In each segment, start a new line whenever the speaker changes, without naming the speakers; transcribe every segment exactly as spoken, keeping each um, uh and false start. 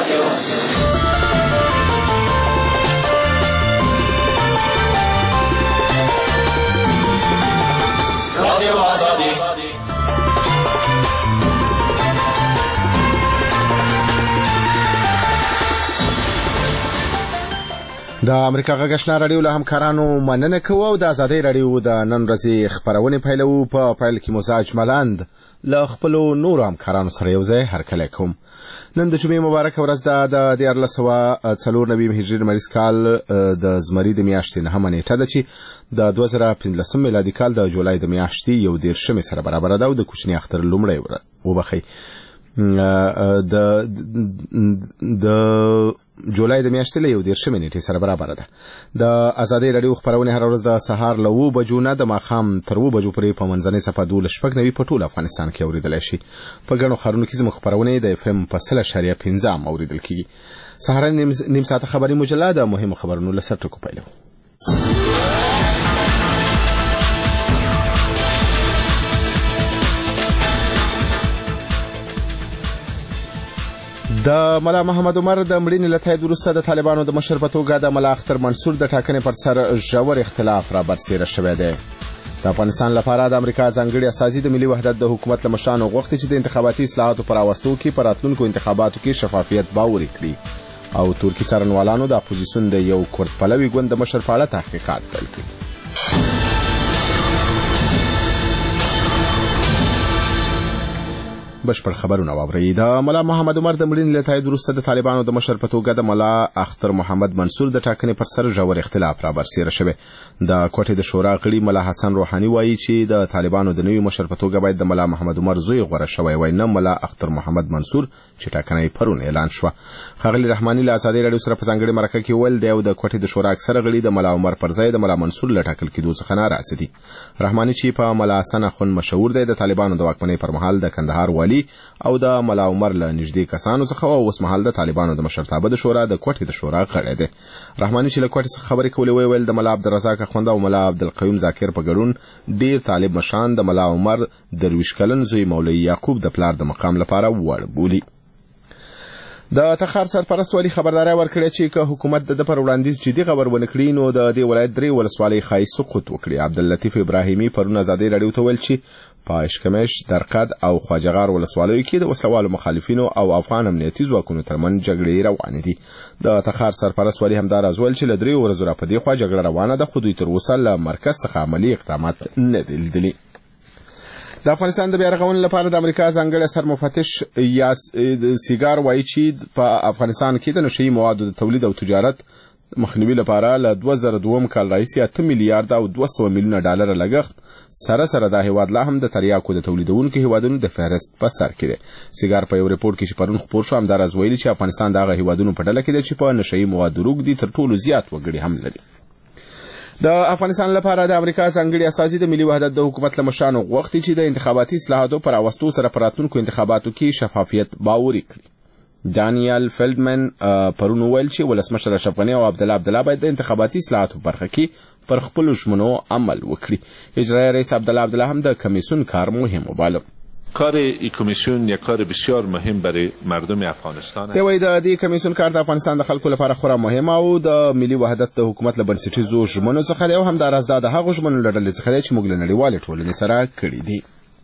رادیو آزادی. د امریکا غږ آشنا رادیو له همکارانو مننه کوو او د آزادۍ رادیو د نن ورځې خبرونه پیلوو. په پیل کې مزاج ملند له خپلو نورو همکارانو سره یو ځای هرکلی کوم. نن د جمعې مبارکه ورځ ده د دیارلس سوه څلور نوي هجري لمریز کال د زمري د میاشتې نهمه نیټه ده چې د دوه زره پنځلسم میلادي کال د جولای د میاشتې یو دېرشمې سره برابره ده او د کوچني اختر لومړی وبخئ د د جولای د میاشتې له یو دېرشمې نیټې سره برابره ده. د آزادۍ رادیو خپرونې هره ورځ د سهار له اوه بجو نه د ماښام تر اوه بجو پورې په منځنۍ صفحه دولس شپږ نوي په ټول افغانستان کې اورېدلی شي. په ګڼو ښارونو کې زموږ خپرونې د اف ام په سل اعشاریه پنځه هم اورېدل کېږي. سهارنۍ نیم ساعته خبري مجله د مهمو خبرونو له سرټکو پیلوو. د ملا محمد عمر د مړینې له تایید وروسته د طالبانو د مشر په توګه د ملا اختر منصور د ټاکنې پر سر ژور اختلاف را برسېره شوی دی. د افغانستان لپاره د امریکا ځانګړي استازي د ملي وحدت د حکومت له مشرانو غوښتي چې د انتخاباتي اصلاحاتو پر راوستو کې په راتلونکو انتخاباتو کې شفافیت باوري کړي او ترکي څارنوالانو د اپوزیسیون د یو کورد پلوي ګوند د مشر په اړه تحقیقات پیل کړي. بشپړ خبرونه واورئ. د ملا محمد عمر د مړینې له تایید وروسته د طالبانو د مشر په توګه د ملا اختر محمد منصور د ټاکنې پر سر ژور اختلاف را برسېره شوی. د کوټې د شورا غړي ملا حسن روحاني وایي چې د طالبانو د نوي مشر په توګه باید د ملا محمد عمر زوی غوره شوی وای، نه ملا اختر محمد منصور چې ټاکنه یې پرون اعلان شوه. ښاغلي رحماني له آزادۍ رادیو سره په ځانګړې مرکه کې وویل دی او د کوټې د شورا اکثره غړي د ملا عمر پر ځای د ملا منصور له ټاکل کېدو څخه ناراضه دي. رحماني چې په ملا حسن اخوند مشهور دی، د طالبانو د واکمنۍ پر مهال د کندهار والي او د ملا عمر له نږدې کسانو څخه او اوس مهال د طالبانو د مشرتابه د شورا د کوټې د شورا غړی دی. رحماني چې له کوټې څخه خبرې کولې ویل د ملا عبدالرزاق اخوند او ملا عبدالقیوم ذاکر په ګډون ډیر طالب مشران د ملا عمر درویش کلن زوی مولوي یعقوب د پلار د مقام لپاره وړ بولي. د تخار سرپرست والي خبرداری ورکړې چې که حکومت د پر وړاندیز جدي خبر ونه کړي نو د دې ولایت درې ولسوالۍ ښایي سقوط وکړي. عبداللطیف ابراهیمي پرون آزادۍ رادیو ته ویل چې په اشکمش، درقد او خواجهغار ولسوالیو کې د وسلوالو مخالفینو او افغان امنیتي ځواکونو ترمنځ جګړې روانې دي. د تخار سرپرست والي همداراز ویل چې له دریو ورځو راپدې خوا جګړه روانه ده، خو دوی تر اوسه له مرکز څخه عملي اقدامات نه دي لیدلي. د افغانستان د بیا رغونې لپاره د امریکا ځانګړی سرمفتش یا سیګار وایي چې په افغانستان کې د نشهیي موادو د تولید او تجارت مخنیوي لپاره له دوه زره دوه کال راهیسې اته میلیارډ او دوه سوه میلیونه ډالره لګښت سره سره دا هیواد لا هم د تریاکو د تولیدونکو هیوادونو د فهرست په سر کې دی. سیګار په یو ریپورټ کې چې پرون خپور شو همداراز ویلي چې افغانستان د هغه هیوادونو په ډله کې دی چې په نشهیي موادو روږدي تر ټولو زیات وګړي هم لري. د افغانستان لپاره د امریکا ځانګړي استازي د ملي وحدت د حکومت له مشرانو غوښتي چې د انتخاباتي اصلاحاتو پر راوستو سره په راتلونکو انتخاباتو کې شفافیت باوري کړي. دانیال فیلډمن پرون وویل چې ولسمشر اشرف غني او عبدالله عبدالله باید د انتخاباتي اصلاحاتو برخه کې پر خپلو ژمنو عمل وکړي. اجرایي رئیس عبدالله عبدالله هم د کمیسیون کار مهم وباله.
کار این کمیسیون یک کار بسیار مهم برای مردم افغانستان است.
دوی د دې کمیسیون کار د افغانستان د خلکو لپاره خورا مهم او د ملي وحدت د حکومت له بنسټیزو ژمنو څخه دی او همداراز د هغو ژمنو له ډلې څخه دی چې موږ له نړیوالې ټولنې سره کړي دي.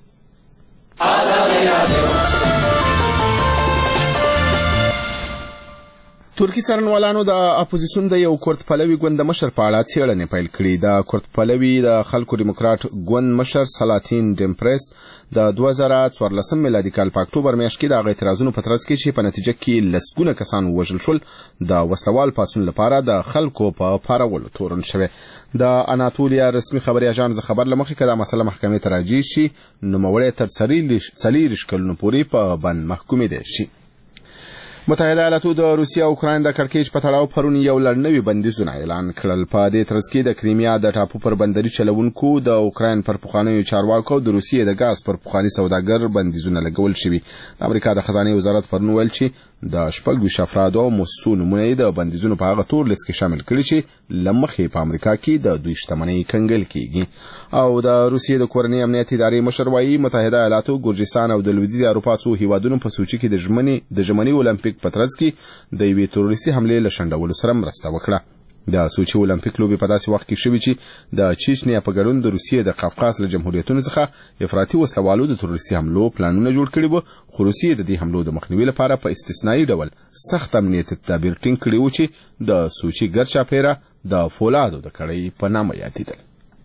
ترکي څارنوالانو د اپوزیسیون د یو کورد پلوي ګوند د مشر په اړه څېړنې پیل کړي. د کورد پلوي د خلکو ډیموکرات ګوند مشر سلاطین ډیمپرس د دوه زره څوارلسم میلادي کال په اکتوبر میاشت کې د هغه اعتراضونو په ترڅ کې چې په نتیجه کې لسګونه کسان ووژل شول د وسلوال پاڅون لپاره د خلکو په پارولو تورن شوی. د اناتولیا رسمي خبري اژانس د خبر لمخې که دا مسله محکمې ته راجع شي نوموړی تر څلېرویشت کلونو پورې په بند محکومېدی شي. متحده ایالاتو د روسیې او اوکراین د کړکېچ په تړاو پرون یو لړ نوي بندیزونه اعلان کړل. په دې ترڅ کې د کریمیا د ټاپو پر بندري چلوونکو، د اوکراین پر پخوانیو چارواکو او د روسیې د ګاز پر پخواني سوداګر بندیزونه لګول شوي. د امریکا د خزانې وزارت پرون ویل چې د شپږ ویشت افرادو او مؤسسو نومونه یې د بندیزونو په هغه تور لیست کې شامل کړي چې له مخې په امریکا کې د دوی شتمنۍ کنګل کیږي. او د روسیې د کورنۍ امنیت ادارې مشر وایي متحده ایالاتو، ګرجستان او د لویدیځې اروپا څو هیوادونو په سوچي کې د ژمنې د ژمني اولمپیک په ترڅ کې د یوې تروریستي حملې له شنډولو سره مرسته وکړه. د سوچي اولمپیک لوبې په داسې وخت کې شوې چې د چیچنیا په ګډون د روسیې د قفقاز له جمهوریتونو څخه افراطي وسلوالو د تروریستي حملو پلانونه جوړ کړي وو، خو روسیې د دې حملو د مخنیوي لپاره په استثنایي ډول سخت امنیتي تدابیر ټینګ کړي وو چې د سوچي ګرد چاپیره د فولادو د کړۍ په نامه یادېدل.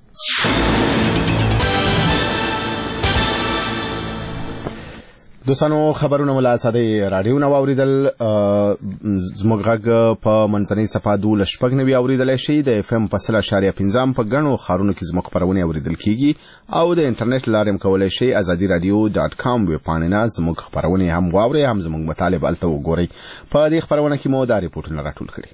دوستانو خبرونه ملا ساده رادیو نو اوریدل. زموږ غږ په منځنۍ صفحه دولس شپږ نوي اوریدلای شي، د اف ام په سل اشاریه پنځم په ګڼو ښارونو کې زموږ خبرونه اوریدل کیږي او د انټرنیټ لارې هم کولی شي ازادي رادیو ډاټ کام ویب پاڼې نه زموږ خبرونه هم واورئ، هم زموږ مطالب هلته وګورئ. په دې خبرونه کې مو دا ریپورټونه راټول کړي.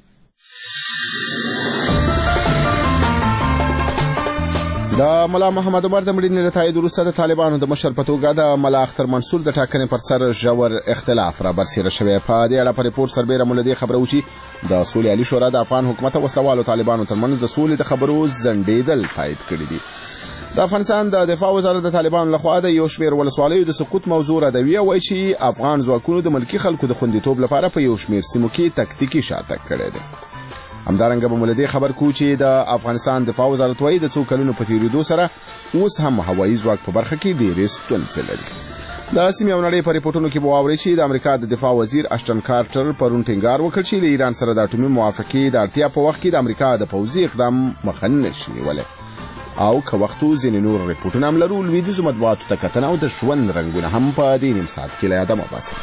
د ملا محمد عمر د مړینې له تایید وروسته د طالبانو د مشر په توګه د ملا اختر منصور د ټاکنې پر سر ژور اختلاف را برسېره شوی. په دې اړه په ریپورټ سربیره مو له دې خبره وشي د سولې عالي شورا د افغان حکومت او وسلوالو طالبانو ترمنځ د سولې د خبرو ځنډېدل تایید کړي دي. د افغانستان د دفاع وزارت د طالبانو لخوا د یو شمېر ولسوالیو د سقوط موضوع ردوي او وایي چې افغان ځواکونو د ملکي خلکو د خوندیتوب لپاره په یو شمېر سیمو کې تکتیکي شاتګ کړی دی. همدارنګه به مو له دې خبر کوو چې د افغانستان دفاع وزارت وایي د څو کلونو په تېرېدو سره اوس هم هوایي ځواک په برخه کې ډېرې ستونزې لري. د سیمې او نړۍ په ریپورټونو کې به واورئ چې د امریکا د دفاع وزیر اشټن کارټر پرون ټینګار وکړ چې له ایران سره د اټومي موافقې د اړتیا په وخت کې د امریکا د پوځي اقدام مخه نه شي نیولی. او که وختو ځینې نور ریپورټونه هم لرو، لویدیځو مطبوعاتو ته کتنه او د ژوند رنګونه هم په دې نیم ساعت کې له یاده مه باسئ.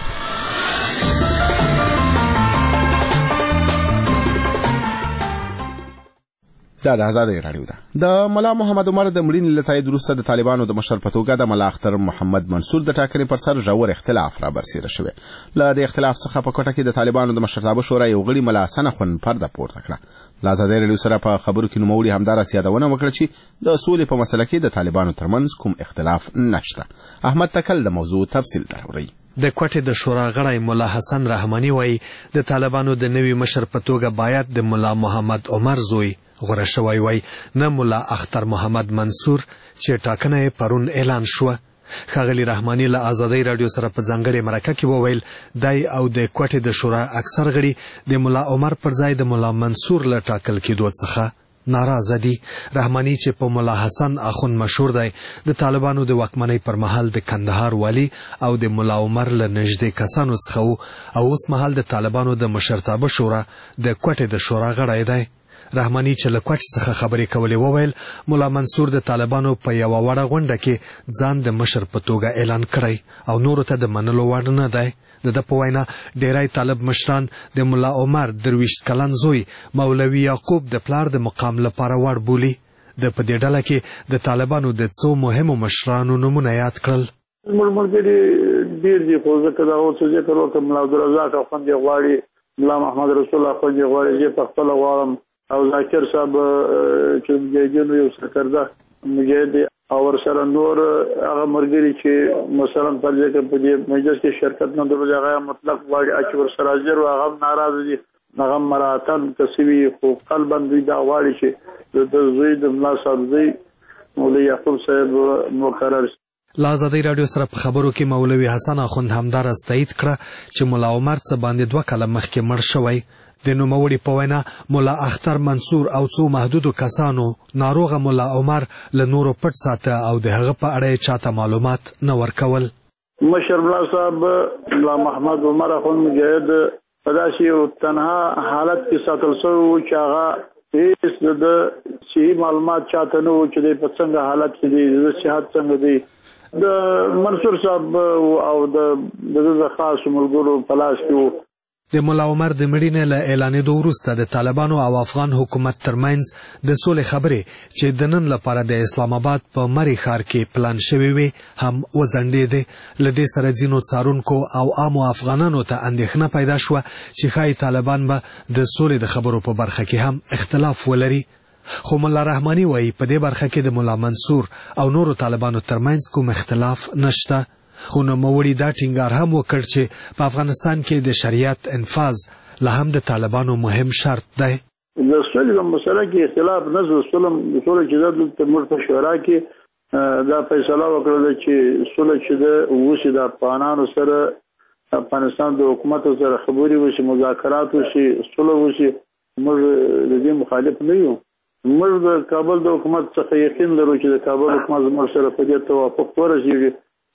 دا د ازادۍ راډیو ده. د ملا محمد عمر د مړینې له تایید وروسته د طالبانو د مشر په توګه د ملا اختر محمد منصور د ټاکنې پر سر ژور اختلاف را برسېره شوی. له دې اختلاف څخه په کوټه کې د طالبانو د مشرتابه شورا یو غړي ملا حسن اخوند پرده پورته کړه. له ازادۍ راډیو سره په خبرو کې نوموړي همداراس یادونه وکړه چې د سولې په مسله کې د طالبانو ترمنځ کوم اختلاف نشته. احمد تکل د موضوع تفصیل راوړي.
د کوټې د شورا غړی مولا حسن رحماني وایي د طالبانو د نوي مشر په توګه باید د مولا محمد عمر زوی غوره شوی وای، نه مولا اختر محمد منصور چې ټاکنه پرون اعلان شو. ښاغلي رحماني له ازادۍ راډیو سره په ځانګړې مرکه کې وویل دی او د کوټې د شورا اکثر غړي د مولا عمر پر ځای د مولا منصور له ټاکل کېدو څخه ناراضه دي. رحماني چې په مولا حسن اخوند مشهور دی، د طالبانو د واکمنۍ پر مهال د کندهار والی او د مولا عمر له نږدې کسانو څخه او اوس مهال د طالبانو د مشرتابه شورا د کوټې د شورا غړی دی. رحماني چې له کوټ څخه خبرې کولې وویل مولا منصور د طالبانو په یو وړه غونډه کې ځان د مشر په توګه اعلان کړی او نورو ته د منلو وړ نه دی. د ده په وینا ډیری طالب مشران د مولا عمر درویشت کلن زوی مولوي یعقوب د پلار د مقام لپاره وړ بولي. د په دې ډله کې د طالبانو د څو مهمو مشرانو نومونه یاد کړل.
موږ ملګري ډېر دي، خو ځکه دا اوس ذکر وکړم ملا عبدالرزاق اخوند یې غواړي، ملا محمد رسول اخوند یې غواړي، زه په خپله غواړم او ذاکر صاحب چې مجاهدینو یو سرکرده مجاهد او ورسره نور هغه ملګري چې مثلا په دې په دې مجلس کې شرکت نه درلود هغه مطلق غواړي چې ورسره حاضر او هغه ناراض دي، هغه مراتن کسبي خو قلبا دوی دا غواړي چې د زوی د ملا صاحب زوی مولوي یعقوب صاحب مقرر.
له ازادۍ راډیو سره په خبرو کې مولوي حسن اخوند همداراز تایید کړه چې ملا عمر څه باندې دوه کاله مخکې مړ شوی. د نوموړي په وینا مولا اختر منصور او څو محدودو کسانو ناروغه مولا عمر له نورو پټ ساته او د هغه په اړه چاته معلومات نه ورکول.
مشر ملا صاحب ملا محمد عمر اخوند مجاهد په داسې یو تنها حالت کې ساتل شوی و چې هغه هېڅ د صحیح معلومات چاته نه و چې په څنګه حالت کې دی، د صحت څنګه دی. د منصور صاحب او د خاصو ملګرو په لاس کې و.
د مولا عمر د مړینې له اعلانېدو وروسته د طالبانو او افغان حکومت ترمنځ د سولې خبرې چې د نن لپاره د اسلام آباد په مري ښار کې پلان شوې وې هم وځنډېدې. له دې سره ځینو څارونکو او عامو افغانانو ته اندېښنه پیدا شوه چې ښایي طالبان به د سولې د خبرو په برخه کې هم اختلاف ولري. خو مولا رحماني وایي په دې برخه کې د مولا منصور او نورو طالبانو ترمنځ کوم اختلاف نشته. خو نوموړي دا ټینګار هم وکړ چې په افغانستان کې د شریعت انفاظ لا هم د طالبانو مهم شرط دی.
د سولې په مسله کې اختلاف نه زو سولم د سولې چې د مرته شورا کې دا فیصله وکړه چې سولې چې د وشي د افغانانو سره افغانستان د حکومت سره خبري وشي مذاکرات وشي سولې وشي موږ د دې مخالف نه یو. موږ د کابل د حکومت څخه یقین لرو چې د کابل حکومت زموږ سره په دې توافق ورسیږي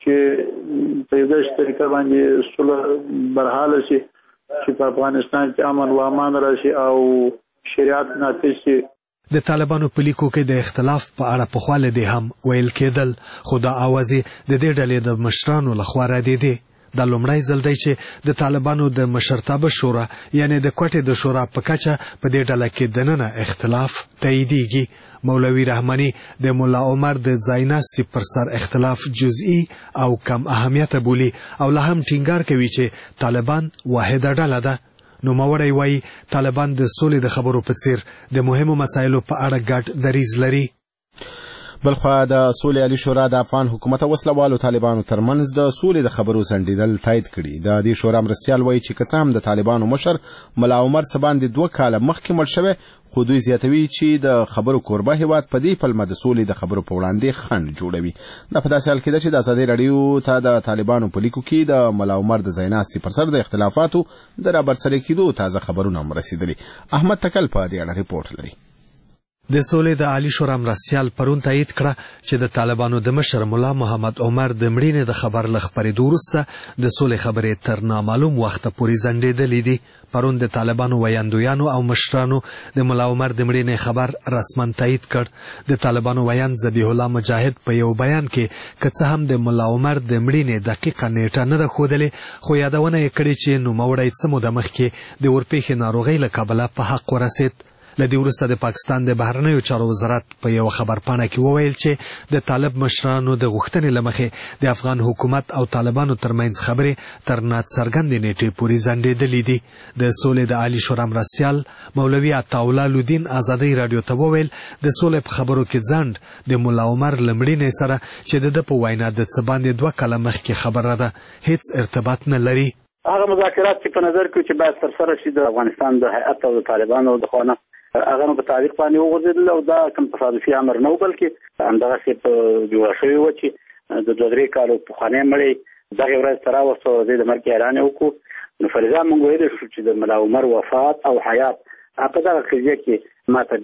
چې په دې طریقه باندې سولې برحاله شي چې په افغانستان کې امن و امان راشي او شریعت نافذ شي.
د طالبانو په لیکو کې د اختلاف په اړه په خواله دي هم ویل کېدل خو دا اوازې د دې ډلې د مشرانو لخوا ردېدې. دا لومړی ځل دی چې د طالبانو د مشرتابه شورا یعنی د کوټې د شورا په کچه په دې ډله کې دننه اختلاف تاییدېږي. مولوي رحماني د مولا عمر د ځایناستي پر سر اختلاف جزئی او کم اهمیت بولي او لا هم ټینګار کوي چې طالبان واحده ډله ده. نو موري وای طالبان د سولې د خبرو په څیر د مهمو مسایلو په اړه ګډ دریځ لري.
بلخوا د سولې عالی شورا د افغان حکومت او وسلوالو طالبانو ترمنځ د سولې د خبرو ځنډیدل تایید کړي. د دې شورا مرستیال وایي چې که څه هم د طالبانو مشر ملا عمر سباندې دوه کاله مخکې مړ شوی خو دوی زیاتوي چې د خبرو کوربه هیواد په دې پلمه د سولې د خبرو په وړاندې خنډ جوړوي. دا په داسې حال کې ده چې د ازادي راډیو ته د طالبانو په لیکو کې د ملا عمر د ځایناستي پر سر د اختلافاتو د رابرسېره کېدو تازه خبرونه هم رسېدلي. احمد تکل په دې اړه ریپورټ لري.
د سولې د عالی شورا مرستیال پرون تایید کړه چې د طالبانو د مشر مولا محمد عمر د مړینې د خبر له خبرېدو وروسته د سولې خبرې تر نامعلوم وخته پورې ځنډېدلې دي. پرون د طالبانو ویاندویانو او مشرانو د مولا عمر د مړینې خبر رسما تایید کړ. د طالبانو ویان ذبیح الله مجاهد په یو بیان کې که څه هم د مولا عمر د مړینې دقیقه نیټه نه ده ښودلې خو یادونه یې کړې چې نوموړی څه موده مخکې د ورپېښې ناروغۍ له کبله په حق ورسېد. لدې وروسته د پاکستان د بهرنیو چارو وزارت په یو خبرپاڼه کې وویل چې د طالب مشرانو د غوښتنې له مخې د افغان حکومت او طالبانو ترمنځ خبرې تر ناڅرګندې نیټې پورې ځنډېدلې دي. د سولې د عالی شورا مرستیال مولوي عطاالله لودین ازادي راډیو ته وویل د سولې په خبرو کې ځنډ د مولا عمر له مړینې سره چې د ده په وینا د څه باندې دوه کاله مخکې خبره ده هیڅ ارتباط نه لري.
هغه مذاکرات چې په نظر کې چې باید ترسره شي د افغانستان د هیئت او د طالبانو د خوا نه هغه په تعلیق باندې وغورځېدل او دا کوم تصادفي امر نه و بلکې همدغسې په جوړه شوې وه چې د دوه درې کالو پخوانی مړی دغې ورځ ته راوسته او د مرګ اعلان یې وکړو. نو فلذا موږ ویلی شو چې د ملا عمر وفات او حیات په دغه قضیه کې ما ته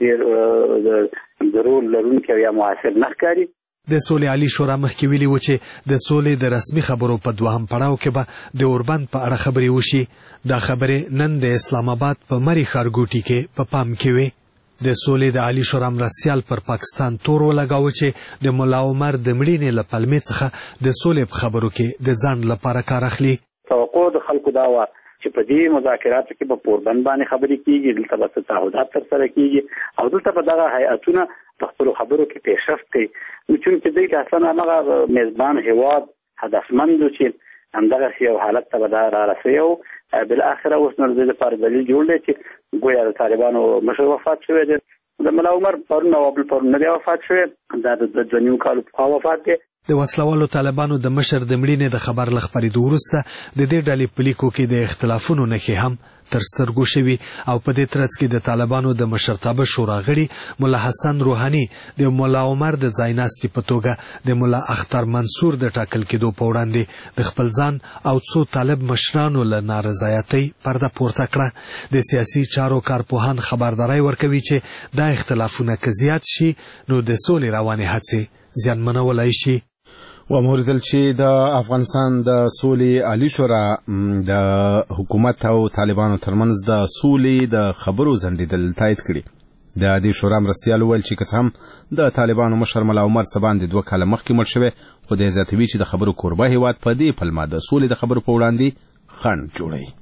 ډېر د رول لرونکی او یا مؤثر نه ښکاري.
د سولې عالی شورا مخکې ویلي و چې د سولې د رسمي خبرو په دوهم پړاو کې به د اوربند په اړه خبرې وشي. دا خبرې نن د اسلام آباد په مری ښارګوټي کې په پام کې وي. د سولې د عالی شورا مرستیال پر پاکستان تور ولګاوه چې د مولا عمر د مړینې له پلمې څخه د سولې په خبرو کې د ځنډ لپاره کار اخلي.
توقع د خلکو دا وه چې په دې مذاکراتو کې به پوربند باندې خبرې کېږي، دلته به څه تعهدات ترسره کېږي او دلته به دغه هیئتونه په خپلو خبرو کې پیشرفت کوي. نو چونکې دوی که اصلا همغه میزبان هېواد هدفمند و چې همدغسې یو حالت ته به دا رارسوي او بالاخره اوس نو د دې لپاره دلیل جوړ دی چې ګویا د طالبانو مشر وفات شوی دی. د ملا عمر پرون او بل پرون نه دی وفات شوی، دا د دوه نیو کالو پخوا وفات دی.
د وسلوالو طالبانو د مشر د مړینې د خبر له خپرېدو وروسته د دې ډلې په لیکو کې د اختلافونو نښې هم تر سترګو شوي او په دې ترڅ کې د طالبانو د مشرتابه شورا غړي مولا حسن روحاني د مولا عمر د ځایناستي په توګه د مولا اختر منصور د ټاکل کېدو په وړاندې د خپل ځان او څو طالب مشرانو له نارضایتۍ پرده پورته کړه. د سیاسي چارو کارپوهان خبرداری ورکوي چې دا اختلافونه که زیات شي نو د سولې روانې هڅې زیانمنولی شي.
و موردل چې د افغانستان د سولې عالی شورا د حکومت او طالبانو ترمنځ د سولې د خبرو ځنډېدل تایید کړي. د دې شورا مرستیال وویل چې که څه هم د طالبانو مشر ملا عمر سباندې دوه کاله مخکې مړ شوی خو دی زیاتوي چې د خبرو کوربه هیواد په دې پلمه د سولې د خبرو په وړاندې خنډ جوړوي.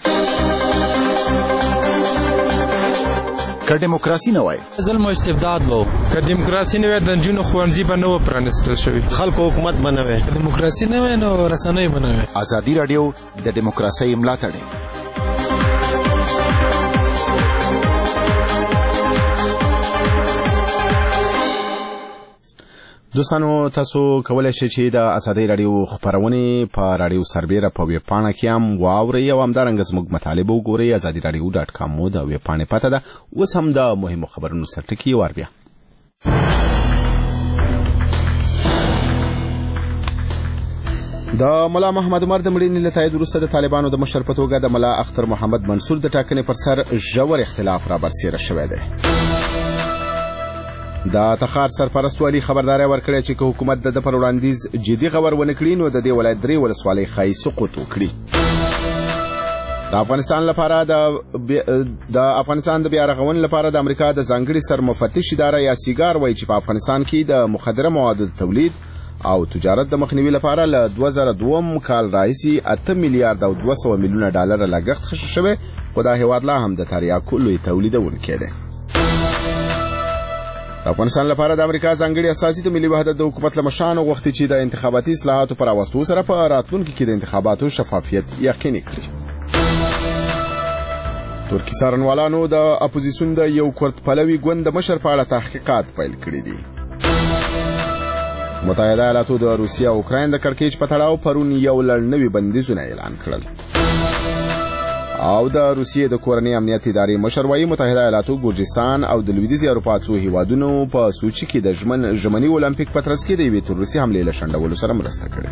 که دیموکراسي نه وای
ظلم او استبداد وو،
که دیموکراسي نه وای د نجونو ښوونځي به نه و پرانیستل شوي،
خلکو حکومت به نه وای،
که دیموکراسي نه وای نو رسنۍ به نه وای.
ازادي راډیو د دیموکراسۍ ملاتړ
دوستانو تاسو کولای شئ چې د ازادۍ راډیو خبرونه په راډیو سربېره په ویب پاڼه کې هم واورئ او همدارنګه زموږ مطالب وګورئ. ازادي راډیو ډاټ کام مو د ویب پاڼې پته ده. اوس هم د مهمو خبرونو سرټکی وار بیا. د ملا محمد عمر د مړینې له تایید وروسته د طالبانو د مشر په توګه د ملا اختر محمد منصور د ټاکنې پر سر ژور اختلاف را برسېره شوی دی. د تخار سرپرست والي خبرداري ورکړې چې که حکومت د پر وړاندیز جدي غور ونه کړي نو د دې ولایت درې ولسوالۍ ښایي سقوط وکړي. د افغانستان لپاره د د افغانستان د بیا رغونې لپاره د امریکا د ځانګړي سرمفتش اداره یا سیګار وایي چې په افغانستان کې د مخدره موادو د تولید او تجارت د مخنیوي لپاره له دوه زره دوه کال راهیسې اته میلیارډ او دوه سوه میلیونه ډالر لګښت شوی، خو دا هېواد لا هم د تریاکو لوی تولیدونکی دی. د افغانستان لپاره د امریکا ځانګړي استازي د ملي وحدت د حکومت له مشرانو غوښتي چې د انتخاباتي اصلاحاتو پر راوستو سره په راتلونکي کې د انتخاباتو شفافیت یقیني کړي. ترکي څارنوالانو د اپوزیسیون د یو کورت پلوي ګوند د مشر په اړه تحقیقات پیل کړي دي. متحده ایالاتو د روسیې او اوکراین د کړکېچ په تړاو پرون یو لړ نوي بندیزونه اعلان کړل. او د روسیې د کورنۍ امنیت ادارې مشر وایي متحده ایالاتو ګورجستان او د لویدیځې اروپا څو هیوادونو په سوچي کې د ژمن ژمني اولمپیک په ترڅ کې د یوې تروریستي حملې له شنډولو سره مرسته کړې.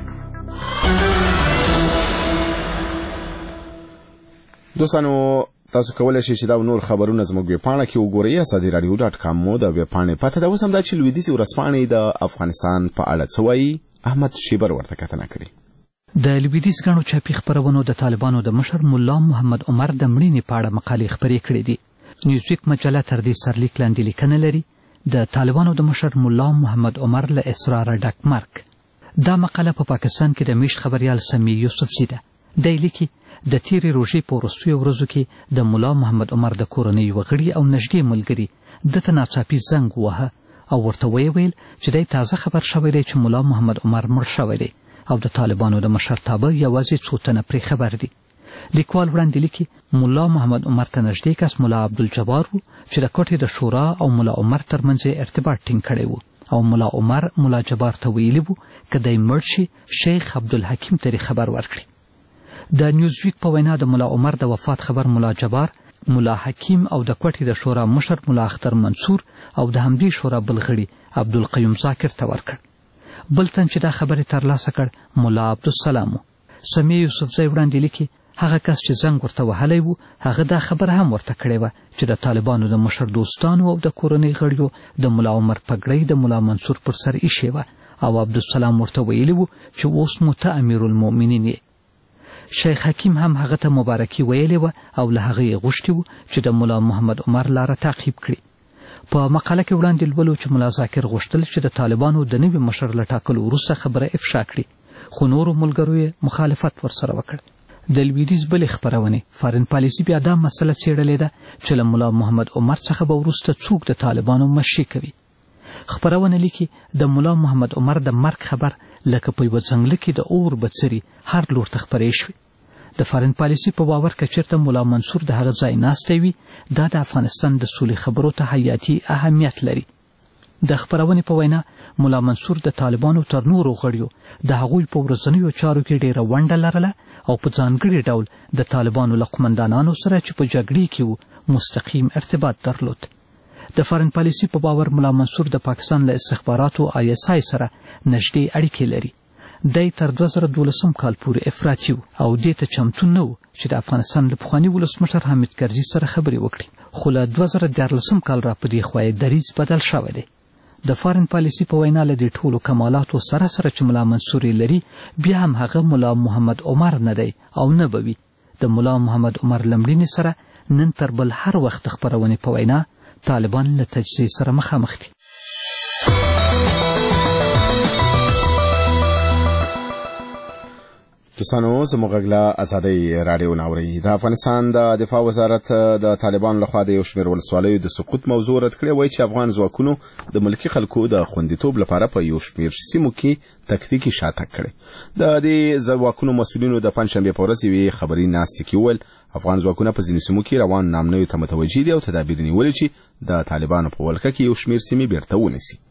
دوستانو تاسو کولای شئ چې دا نور خبرونه زموږ ویب پاڼه کې وګورئ. ازادي راډیو ډاټ کام مو د ویب پاڼې پته ده. اوس هم دا چې لویدیځې ورځپاڼې د افغانستان په اړه څه وایي، احمد شیبر ورته کتنه کړې.
د لویدیځ غنو چاپی خبرونو د طالبانو د مشر مولا محمد عمر د مړینې په اړه مقالې خپرې کړې دي. نیوزویک مجله تر دې سرلیک لاندې لیکنه لري د طالبانو د مشر مولا محمد عمر له اصراره ډک مرګ. دا مقاله په پا پاکستان کې د میشت خبریال سمی یوسفزي ده. دی لیکي د تیرې روژې په وروستیو ورځو کې د مولا محمد عمر د کورنۍ وغړي او نږدې ملګري دته ناڅاپي زنګ ووهه او ورته ویې ویل چې دی تازه خبر شوی دی چې مولا محمد عمر مړ شوی دی او د طالبانو د مشرتابه یوازې څو تنه پرې خبر دي. لیکوال وړاندې لیکي مولا محمد عمر ته نږدې کس مولا عبدالجبار و چې د کوټې د شورا او مولا عمر ترمنځ ارتباط ټینګ کړی و او مولا عمر مولا جبار ته ویلي و که دی مړ شي شیخ عبدالحکیم ته خبر ورکړي. د نیوزویک په وینا د مولا عمر د وفات خبر مولا جبار، مولا حکیم او د کوټې د شورا مشر مولا اختر منصور او د همدې شورا بل غړي عبدالقیوم ذاکر ته ورکړ. بل تن چې دا خبرې ترلاسه کړ مولا عبدالسلام و. سمی یوسفزی وړاندې لیکي هغه کس چې زنګ ورته وهلی و هغه دا خبره هم ورته کړې وه چې د طالبانو د مشر دوستانو او د کورنۍ غړیو د مولا عمر پګړۍ د مولا منصور پر سر ایښې وه او عبدالسلام ورته ویلي و چې اوس مو ته امیرالمؤمنین یې. شیخ حکیم هم هغه ته مبارکي ویلې وه او له هغه یې غوښتي و چې د مولا محمد عمر لاره تعقیب کړي. په مقاله کې وړاندې لولو چې مولا ذاکر غوښتل چې د طالبانو د نوي مشر له ټاکلو وروسته خبره افشا کړي، خو نورو ملګرو یې مخالفت ورسره وکړ. د لویدیځ بلې خپرونې فارن پالیسي بیا دا مسله څېړلې ده چې له مولا محمد عمر څخه به وروسته څوک د طالبانو مشري کوي. خپرونه لیکي د مولا محمد عمر د مرګ خبر لکه په یوه ځنګله کې د اور بڅري هر لور ته خپرې شوې. د فارن پالیسي په باور که چېرته مولا منصور د هغه ځای ناستی وي دا د افغانستان د سولې خبرو ته حیاتي اهمیت لري. د خپرونې په وینا مولا منصور د طالبانو تر نورو غړیو د هغوی په ورځنیو چارو کې ډېره ونډه لرله او په ځانګړي ډول د طالبانو له قومندانانو سره چې په جګړې کې وو مستقیم ارتباط درلود. د فارن پالیسي په باور مولا منصور د پاکستان له استخباراتو آی اس آی سره نږدې اړیکې لري. دی تر دوه زره دولسم کال پورې افراطي و او دې ته چمتو نه و چې د افغانستان له پخواني ولسمشر حامد کرزي سره خبرې وکړي، خو له دوه زره دیارلسم کال را په دې خوا یې دریځ بدل شوی دی. د فارن پالیسي په وینا له دې ټولو کمالاتو سره سره چې مولا منصور یې لري بیا هم هغه مولا محمد عمر نه دی او نه به وي. د مولا محمد عمر له مړینې سره نن تر بل هر وخت خپرونې په وینا طالبان له تجزیې سره مخامخ دي.
دوستانو زموږ غږ له ازادۍ راډیو ناوري. د افغانستان د دفاع وزارت د طالبانو لخوا د یو شمېر ولسوالیو د سقوط موضوع رد کړې، وایي چې افغان ځواکونو د ملکي خلکو د خوندیتوب لپاره په یو شمېر سیمو کې تکتیکي شاتګ کړی. د دې ځواکونو مسؤلینو د پنجشنبې په ورځ یوې خبري ناستې کې وویل افغان ځواکونه په ځینو سیمو کې روان نامنیو ته متوجه دي او تدابیر نیولي چې د طالبانو په ولکه کې یو شمېر سیمې بیرته ونیسي.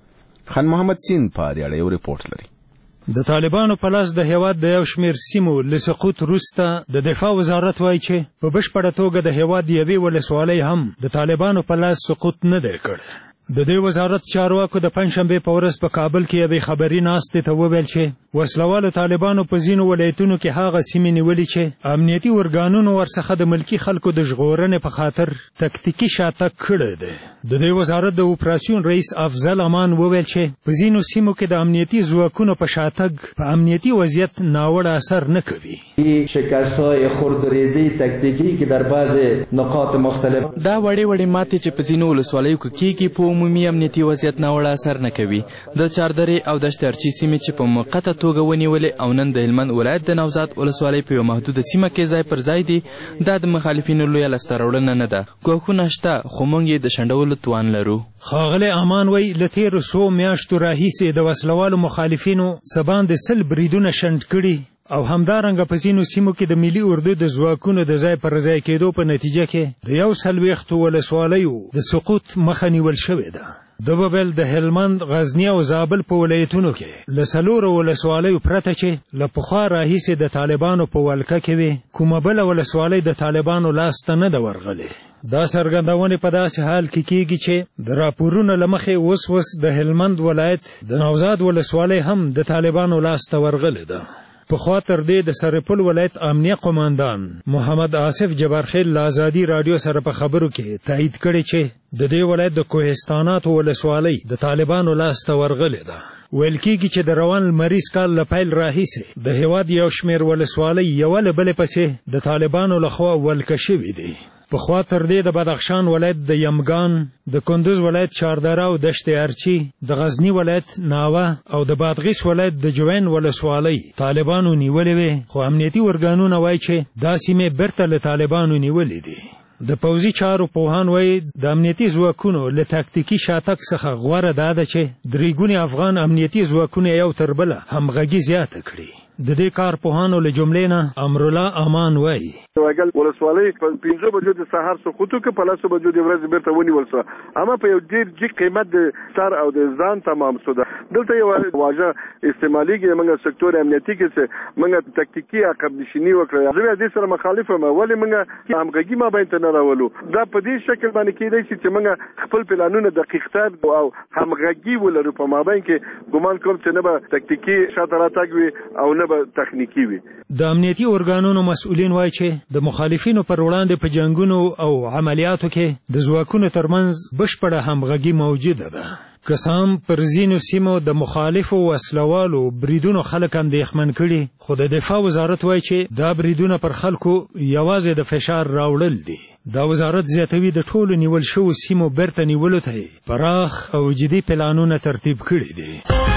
خان محمد سین په دې اړه یو ریپورت لري.
د طالبانو په لاس د هیواد د یو شمیر سیمو له سقوط وروسته د دفاع وزارت وایي چې په بشپړه توګه د هیواد یوې ولسوالۍ هم د طالبانو په لاس سقوط نه دی کړی. د دې وزارت چارواکو د پنځشنبې په ورځ په کابل کې یوې خبري ناستې ته وویل چې وسلوالو طالبانو په ځینو ولایتونو کې هغه سیمې نیولې چې امنیتي ارګانونو ورڅخه د ملکي خلکو د ژغورنې په خاطر تکتیکي شاتګ کړی دی. د دې وزارت د اپراسیون رئیس افضل امان وویل چې په ځینو سیمو کې د امنیتي ځواکونو په شاتګ په امنیتي وضعیت ناوړه اثر نه کوي.
شکست‌های خرد و ریزی تکتیکی که در بعض نقاط مختلف
دا وړې وړې ماتې چې په ځینو ولسوالیو کې کېږي په عمومي امنیتي وضعیت ناوړه اثر نه کوي. د چاردرې او دشت ارچي سیمې چې په موقته توګه ونیولې او نن د هلمند ولایت د نوزاد ولسوالۍ په یوه محدوده سیمه کې ځای پر ځای دي، دا د مخالفینو لویه لاسته راوړنه نه ده. ګواښونه شته خو موږ یې د شنډولو توان لرو.
ښاغلی امان وایي له تېرو څو میاشتو راهیسې د وسلوالو مخالفینو څه باندې سل بریدونه شنډ کړي او همدارنګه په ځینو سیمو کې د ملي اردو د ځواکونو د ځای پر ځای کېدو په نتیجه کې د یو څلوېښتو ولسوالیو د سقوط مخه نیول شوې ده. د وویل د هلمند، غزني او زابل په ولایتونو کې له څلورو ولسوالیو پرته چې له پخوا راهیسې د طالبانو په ولکه کې وي، کومه بله ولسوالۍ د طالبانو لاس ته نه ده ورغلې. دا څرګندونې په داسې حال کې کېږي چې د راپورونو له مخې اوس اوس د هلمند ولایت د نوزاد ولسوالۍ هم د طالبانو لاس ته ورغلې ده. پخوا تر دې د سرپل ولایت امنیه قماندان محمد آصف جبارخیل له ازادي راډیو سره په خبرو کې تایید کړی چې د دې ولایت د کوهستاناتو ولسوالۍ د طالبانو لاس ته ورغلې ده. ویل کېږي چې د روان لمریز کال له پیل راهیسې د هیواد یو شمېر ولسوالۍ یوه له بلې پسې د طالبانو لخوا ولکه شوي دي. پخوا تر دې د بدخشان ولایت د یمګان، د کندوز ولایت چاردره او دشت ارچي، د غزني ولایت ناوه او د بادغیس ولایت د جوین ولسوالۍ طالبانو نیولې وې، خو امنیتي ارګانونه وایي چې دا سیمې بیرته له طالبانو نیولې دي. د پوځي چارو پوهان وایي د امنیتي ځواکونو له تکتیکي شاتګ څخه غوره دا ده چې درې ګونې افغان امنیتي ځواکونه یو تر بله همغږي زیاته کړي. د دې کار پوهانو له جملې نه امرالله امان وایي
واګل ولسوالۍ په پنځه بجو د سهار سقوط وکړ، په لسو بجو د ورځې بیرته ونیول شوه، اما په یو ډېر جګ قیمت د سر او د ځان تمام شو. دلته یو واژه استعمالیږي موږ سکتور امنیتي کې چې موږ تکتیکي عقب نشیني وکړه. زه دې سره مخالف یم، ولې موږ همغږي مابین ته نه راولو. دا په دې شکل باندې کېدای شي چې موږ خپل پلانونه دقیقتر او همغږي ولرو په مابین کې. ګمان کوم چې نه به تکتیکي شاته راتګ وي او نه به تخنیکي وي.
د امنیتي ارګانونو مسؤلین وایي چې د مخالفینو پر وړاندې په جنګونو او عملیاتو کې د ځواکونو ترمنځ بشپړه همغږي موجوده ده. که څه هم پر ځینو سیمو د مخالفو وسلوالو بریدونو خلک اندېښمن کړي، خو د دفاع وزارت وایي چې دا بریدونه پر خلکو یوازې د فشار راوړل دي. دا وزارت زیاتوي د ټولو نیول شوو سیمو بیرته نیولو ته پراخ او جدي پلانونه ترتیب کړي دي.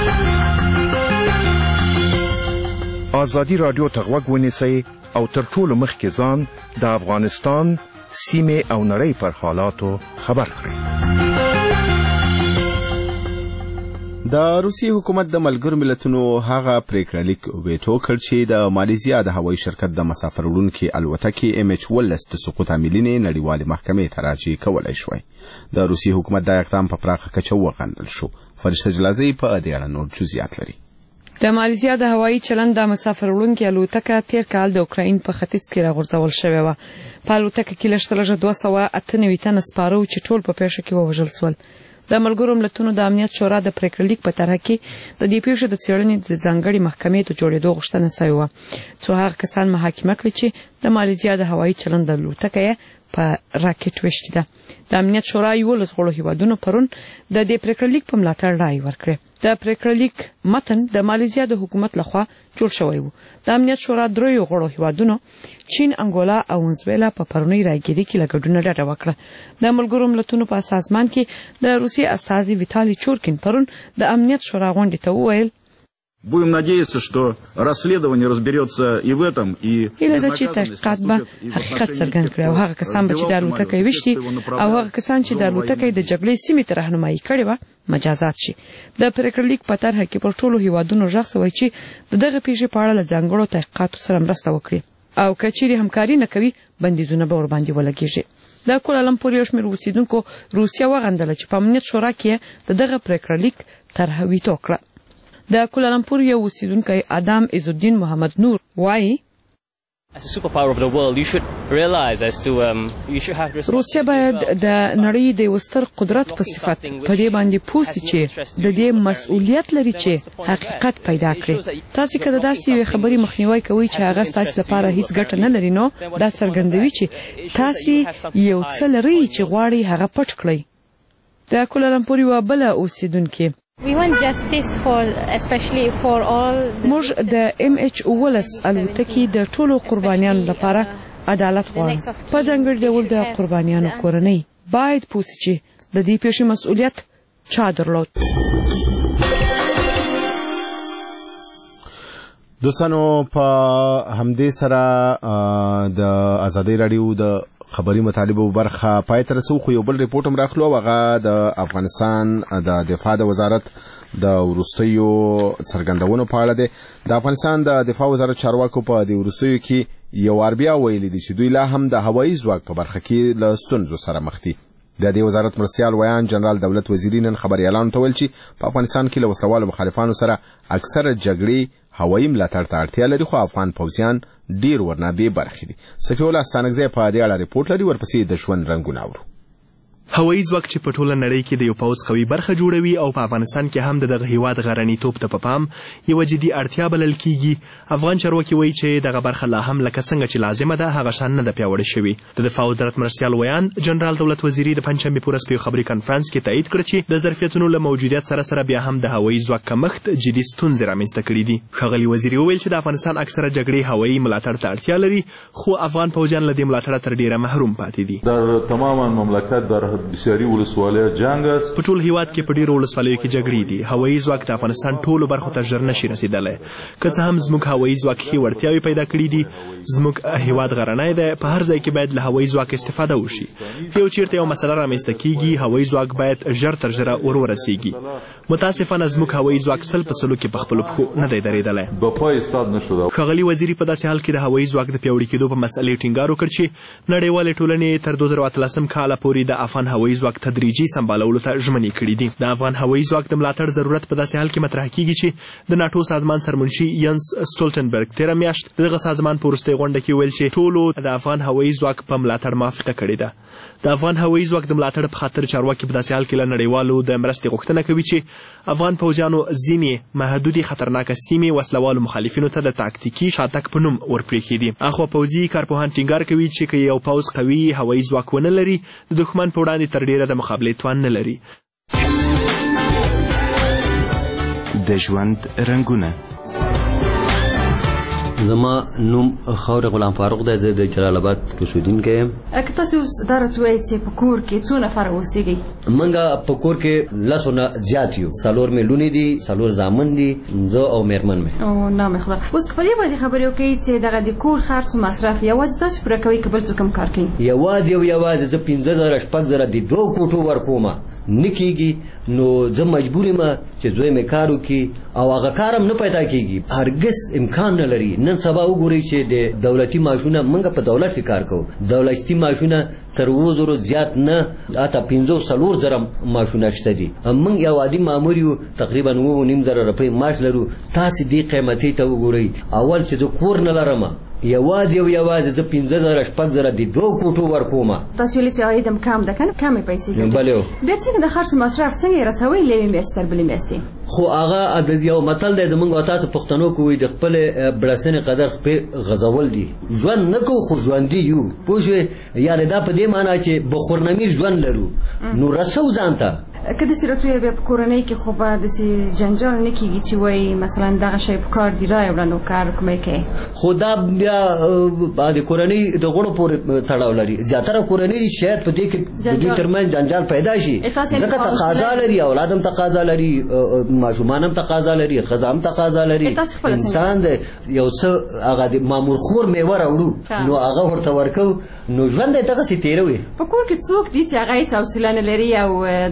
ازادي راډیو ته غوږ ونیسئ او تر ټولو مخکې ځان د افغانستان سیمې او نړۍ پر حالاتو خبر کړئ.
د روسي حکومت د ملګرو ملتونو هغه پریکړه لیک ویټو کړ چې د مالیزیا د هوایي شرکت د مسافر وړونکي الوتکې ام ایچ ولس د سقوط عاملینې نړیوالې محکمې ته راجع کولای شوی. د روسي حکومت دا اقدام په پراخه کچه وغندل شو. فرشته جلازی په دې اړه نور جزئیات لري.
د مالیزیا د هوایي چلند د مسافر وړونکي الوتکه تیر کال د اوکراین په ختیځ کې راغورځول شوې وه. په الوتکه کې لږ تر لږه دوه سوه اته نوي تنه سپاره وو چې ټول په پیښه کې ووژل شول. د ملګرو ملتونو د امنیت شورا د پریکړه لیک په طرح کې د دې پیښې د څېړنې د ځانګړې محکمې ته جوړېدو غوښتنه شوې وه، څو هغه کسان محاکمه کړي چې د مالیزیا د هوایي چلند د الوتکه یې په راکټ ویشتې ده. د امنیت شورا یولس غړو هیوادونو پرون د دې پریکړه لیک په ملاتړ رایې ورکړې. د پریکړه لیک متن د مالیزیا د حکومت لخوا جوړ شوی و. د امنیت شورا دریو غړو هیوادونو چین، انګولا او ونزویلا په پرونی راګیری کې لګډونه ډډه وکړه. د ملګرو ملتونو په سازمان کې د روسي استازي ویټالي چورکین پرون د امنیت شورا غونډې ته وویل
Будем надеяться, что расследование разберется и в этом, и
هیله ده چې تحقیقات به حقیقت څرګند کړي او هغه کسان چې د الوتکې وشتي او هغه کسان چې د الوتکې د جګړې سیمې ته راهنمایي کړې و مجازات شي. د پریکړه لیک په طرح کې پر ټولو هیوادونو ژغ شوی چې دغه پیښې په اړه له ځانګړو تحقیقاتو سره مرسته وکړي او کچېرې همکاري نه کوي بندیزونه به ور باندې ولګیږي. د کوالالمپور یو شمېر اوسیدونکو روسیا وغندله چې په امنیت شورا کې دغه پریکړه لیک طرح ویتو کړه. د کولالمپور یو اوسیدونکی ادم عز الدین محمد نور وایي روسیه باید د نړۍ د یو ستر قدرت په صفت په دې باندې پوه سي چې د دې مسؤلیت لري چې حقیقت پیدا کړي. تاسو کله داسې یوې خبرې مخنیوي کوئ چې هغه ستاسو لپاره هیڅ ګټه نه لري، نو دا څرګندوي چې تاسو یو څه لري چې غواړئ هغه پټ کړئ. د کولالمپور یوه بله اوسیدونکې موږ د ام ایچ اوولس الوتکې د ټولو قربانیانو لپاره عدالت غواړو. په ځانګړي ډول د قربانیانو کورنۍ باید پوه سي چې د دې پیښې مسؤلیت چا درلود.
دوستانو په همدې سره د آزادۍ راډیو د خبري مطالبه برخه پای ته رسو، خو یو بل ریپورت هم راخلو. هغه د افغانستان د دفاع د وزارت د وروستیو څرګندونو په اړه دی. د افغانستان د دفاع وزارت چارواکو په دې وروستیو کې یو وار بیا ویلي دي چې دوی لا هم د هوایي ځواک په برخه کې له ستونزو سره مخ دي. د دې وزارت مرستیال ویان جنرال دولت وزیری نن خبريالانو ته ویل چې په افغانستان کې له وسلوالو مخالفانو سره اکثره جګړې هوایي ملاتړ ته اړتیا لري، خو افغان پوځیان ډیر ورنه بې برخې دي. صفي الله ستانکزی په دې اړه ریپورت لري، ورپسې د ژوند رنګونه اورو.
هوایي ځواک چې په ټوله نړۍ کې د یو پوځ قوي برخه جوړوي او په افغانستان کې هم دغه هیواد غرنیتوب ته په پام یوه جدي اړتیا بلل کیږي. افغان چارواکي وایي چې دغه برخه لا هم لکه څنګه چې لازمه ده هغه شان نه ده پیاوړې شوې. د دفاع وزارت مرستیال ویان جنرال دولت وزیری د پنجشنبې په ورځ په یو خبري کنفرانس کې تایید کړ چې د ظرفیتونو له موجودیت سره سره بیا هم د هوایي ځواک کمښت جدي ستونزې رامنځته کړي دي. ښاغلي وزیري وویل چې د افغانستان اکثره جګړې هوایي ملاتړ ته اړتیا لري، خو افغان پوځیان له دې ملاتړه تر ډیره محروم پاتې دي.
در تماما مملکت در بسیاری
په ټول هیواد کې په ډیرو ولسوالیو کې جګړې دي. هوایي ځواک د افغانستان ټولو برخو ته ژر نشي رسیدلی. که څه هم زموږ هوایي ځواک ښې وړتیاوې پیدا کړي دي، زموږ هیواد غرنی دی، په هر ځای کې باید له هوایي ځواک استفاده وشي. یو چیرته یو مسله رامنځته کیږي، هوایي ځواک باید ژر تر ژره ور ورسیږي. متاسفانه زموږ هوایي ځواک سل په سلو کې په خپلو پښو نه دی درېدلی. ښاغلي وزیري په داسې حال کې د هوایي ځواک د پیاوړي کېدو په مسئلې ټینګار وکړ چې نړیوالې ټولنې تر دوه زره اتلسم کاله پورې د افغان هوایي ځواک تدریجي سمبالولو ته ژمنې کړي دي. د افغان هوایي ځواک د ملاتړ ضرورت په داسې حال کې مطرح کیږي چې د ناټو سازمان سرمنشي ینس سټولټنبرګ تېره میاشت د دغه سازمان په وروستۍ غونډه کې ویل چې ټولو د افغان هوایي ځواک په ملاتړ موافقه کړې ده. د افغان هوایي ځواک د ملاتړ په خاطر چارواکي په داسې حال کې له نړیوالو د مرستې غوښتنه کوي چې افغان پوځیانو ځینې محدودې خطرناکه سیمې وسلوالو مخالفینو ته د تاکتیکي شاتګ په نوم ورپرېښي دي. اخوا پوځي کارپوهان ټینګار کوي چې که یو پوځ قوي هوایي ځواک ونه لري، د دښمن په وړاندې تر ډیره د مقابلې توان نه لري.
د ژوند رنګونه.
زما نوم خاور غلام فاروق دی، زه د جلال آباد اوسېدونکی یم.
که تاسو اوس دا راته ووایئ چې په کور کې څو نفره اوسېږئ؟
موږ په کور کې لسو نه زیات یو. څلور مې لوڼې دي، څلور زامن دي، زه او مېرمن مې.
او نام خدا. اوس که په دې باندې خبرې وکړئ چې دغه د کور خرڅ مصرف یوازې تاسو پوره کوئ که بل څوک هم کار کوي؟
یوازې او یوازې زه پنځه زره شپږ زره د دوو کوټو ورکومه نه کېږي، نو زه مجبور یم چې زوی مې کار وکړي او هغه کار هم نه پیدا کېږي. هرګز امکان نه لري. نن سبا وګورئ چې د دولتي معاشونه موږ په دولت کې کار کوو، دولتي معاشونه تر اووه زرو زیات نه، حتی پنځه څلور زره معاشونه شته دي. موږ یو عادي مامور یو، تقریبا اووه نیم زره روپۍ معاش لرو. تاسې دې قیمتۍ ته وګورئ. اول چې زه کور نه لرم، یوازې او یوازې زه پنځه زره شپږ زره د دوو کوټو ورکومه.
تاسو ویلي چې عاید هم کم ده که نه؟ کمې پیسې ګټئ.
بلې.
بیا څنګه د خرڅو مصرف څنګه یې رسوئ له یوې میاشتې تر بلې میاشتې؟
خو هغه د یو متل دی زموږ او تاسو پښتنو کې وایي د خپلې بړستنې قدر خپې غځول دي. ژوند نه کوو خو ژوندي یو. پوه شوې؟ یعنې دا په دې معنا چې بخورنمیر ژوند لرو، نو رسو ځان ته.
که داسې راته ووایې بیا په کورنۍ کې خو به داسې جنجال نه کېږي چې وایي مثلا دغه شی په کار دي راوړه نو کار کومی کوي؟
خو دا بیا د کورنۍ د غړو پورې تړاو لري. زیاتره کورنۍ شاید په دې کې د دوی ترمنځ جنجال پیدا شي، ځکه تقاضا لري، اولاد هم تقاضا لري، ماشومان هم تقاضا لري، ښځه هم تقاضا لري. انسان د یو څه هغه د مامور خور میوه راوړو نو هغه ورته ورکوو، نو ژوند یې دغسې تېروي.
په کور کې څوک دي چې هغه هېڅ حوصله نه لري او دغه کوم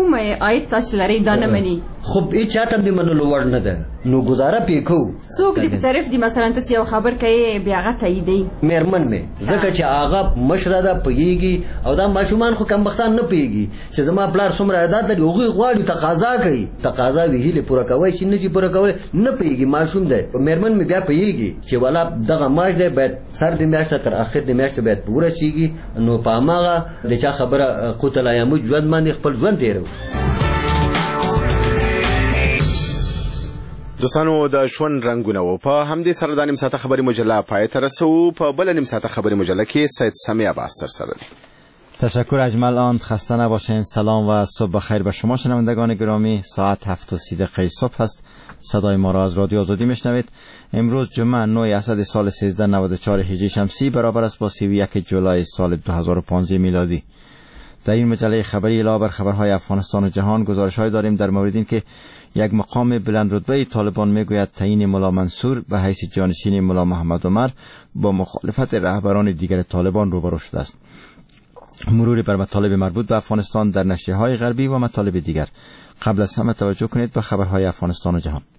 کوم عاید تاسو لري دا نه مني
خب هیڅ چاته دې منلو وړ نه ده نو گزاره پې کوو
څوک دې په طرف دي مثلا تاسو یو خبر کوي بیا هغه تاییدي
مېرمن مې ځکه چې هغه مشره ده پوهېږي او دا ماشومان خو کمبختان نه پوهېږي چې زما پلار څومره عایدات لري هغوی غواړي تقاضا کوي تقاضا وي هیلې پوره کوی چې نه شي پوره کولی نه پوهېږي ماشوم دی مېرمن مې بیا پوهېږي چې والا دغه معاش دی باید سر د میاشته تر اخر د میاشتې باید په ورسېږي نو په هماغه د چا خبره قوت الایامو ژوند باندې خپل ژوند تېروي.
دوستانو د ژوند رنګونه و په همدې سره د نیم ساعته خبري مجله پای ته رسو. په بل نیم ساعته خبري مجله کې سید سمی عباس تر سره دی.
تشکر اجمل آن، خسته نباشین. سلام و صبح بخیر به شما شنوندگان گرامی. ساعت هفت و سی دقیقه صبح است. صدای ما را از رادیو آزادی میشنوید. امروز جمعه نه اسد سال سیزده نود و چهار هجری شمسی برابر است با سی و یک جولای سال دو هزار و پانزده میلادی. در این مجله خبری علاوه بر خبرهای افغانستان و جهان گزارش‌های داریم در مورد این که یک مقام بلند رتبه طالبان میگوید تعیین ملا منصور به حیث جانشین ملا محمد عمر با مخالفت رهبران دیگر طالبان روبرو شده است. مروری بر مطالب مربوط به افغانستان در نشریه‌های غربی و مطالب دیگر. قبل از همه توجه کنید به خبرهای افغانستان و جهان.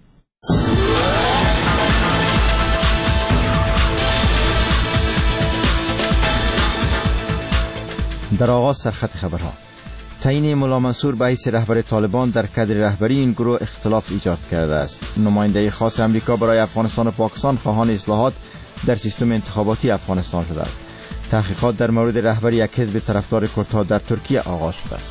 در آغاز سرخط خبرها. تعیین ملا منصور به حیث رهبر طالبان در کادر رهبری این گروه اختلاف ایجاد کرده است. نماینده خاص آمریکا برای افغانستان و پاکستان خواهان اصلاحات در سیستم انتخاباتی افغانستان شده است. تحقیقات در مورد رهبری یک حزب طرفدار کردها در ترکیه آغاز شده است.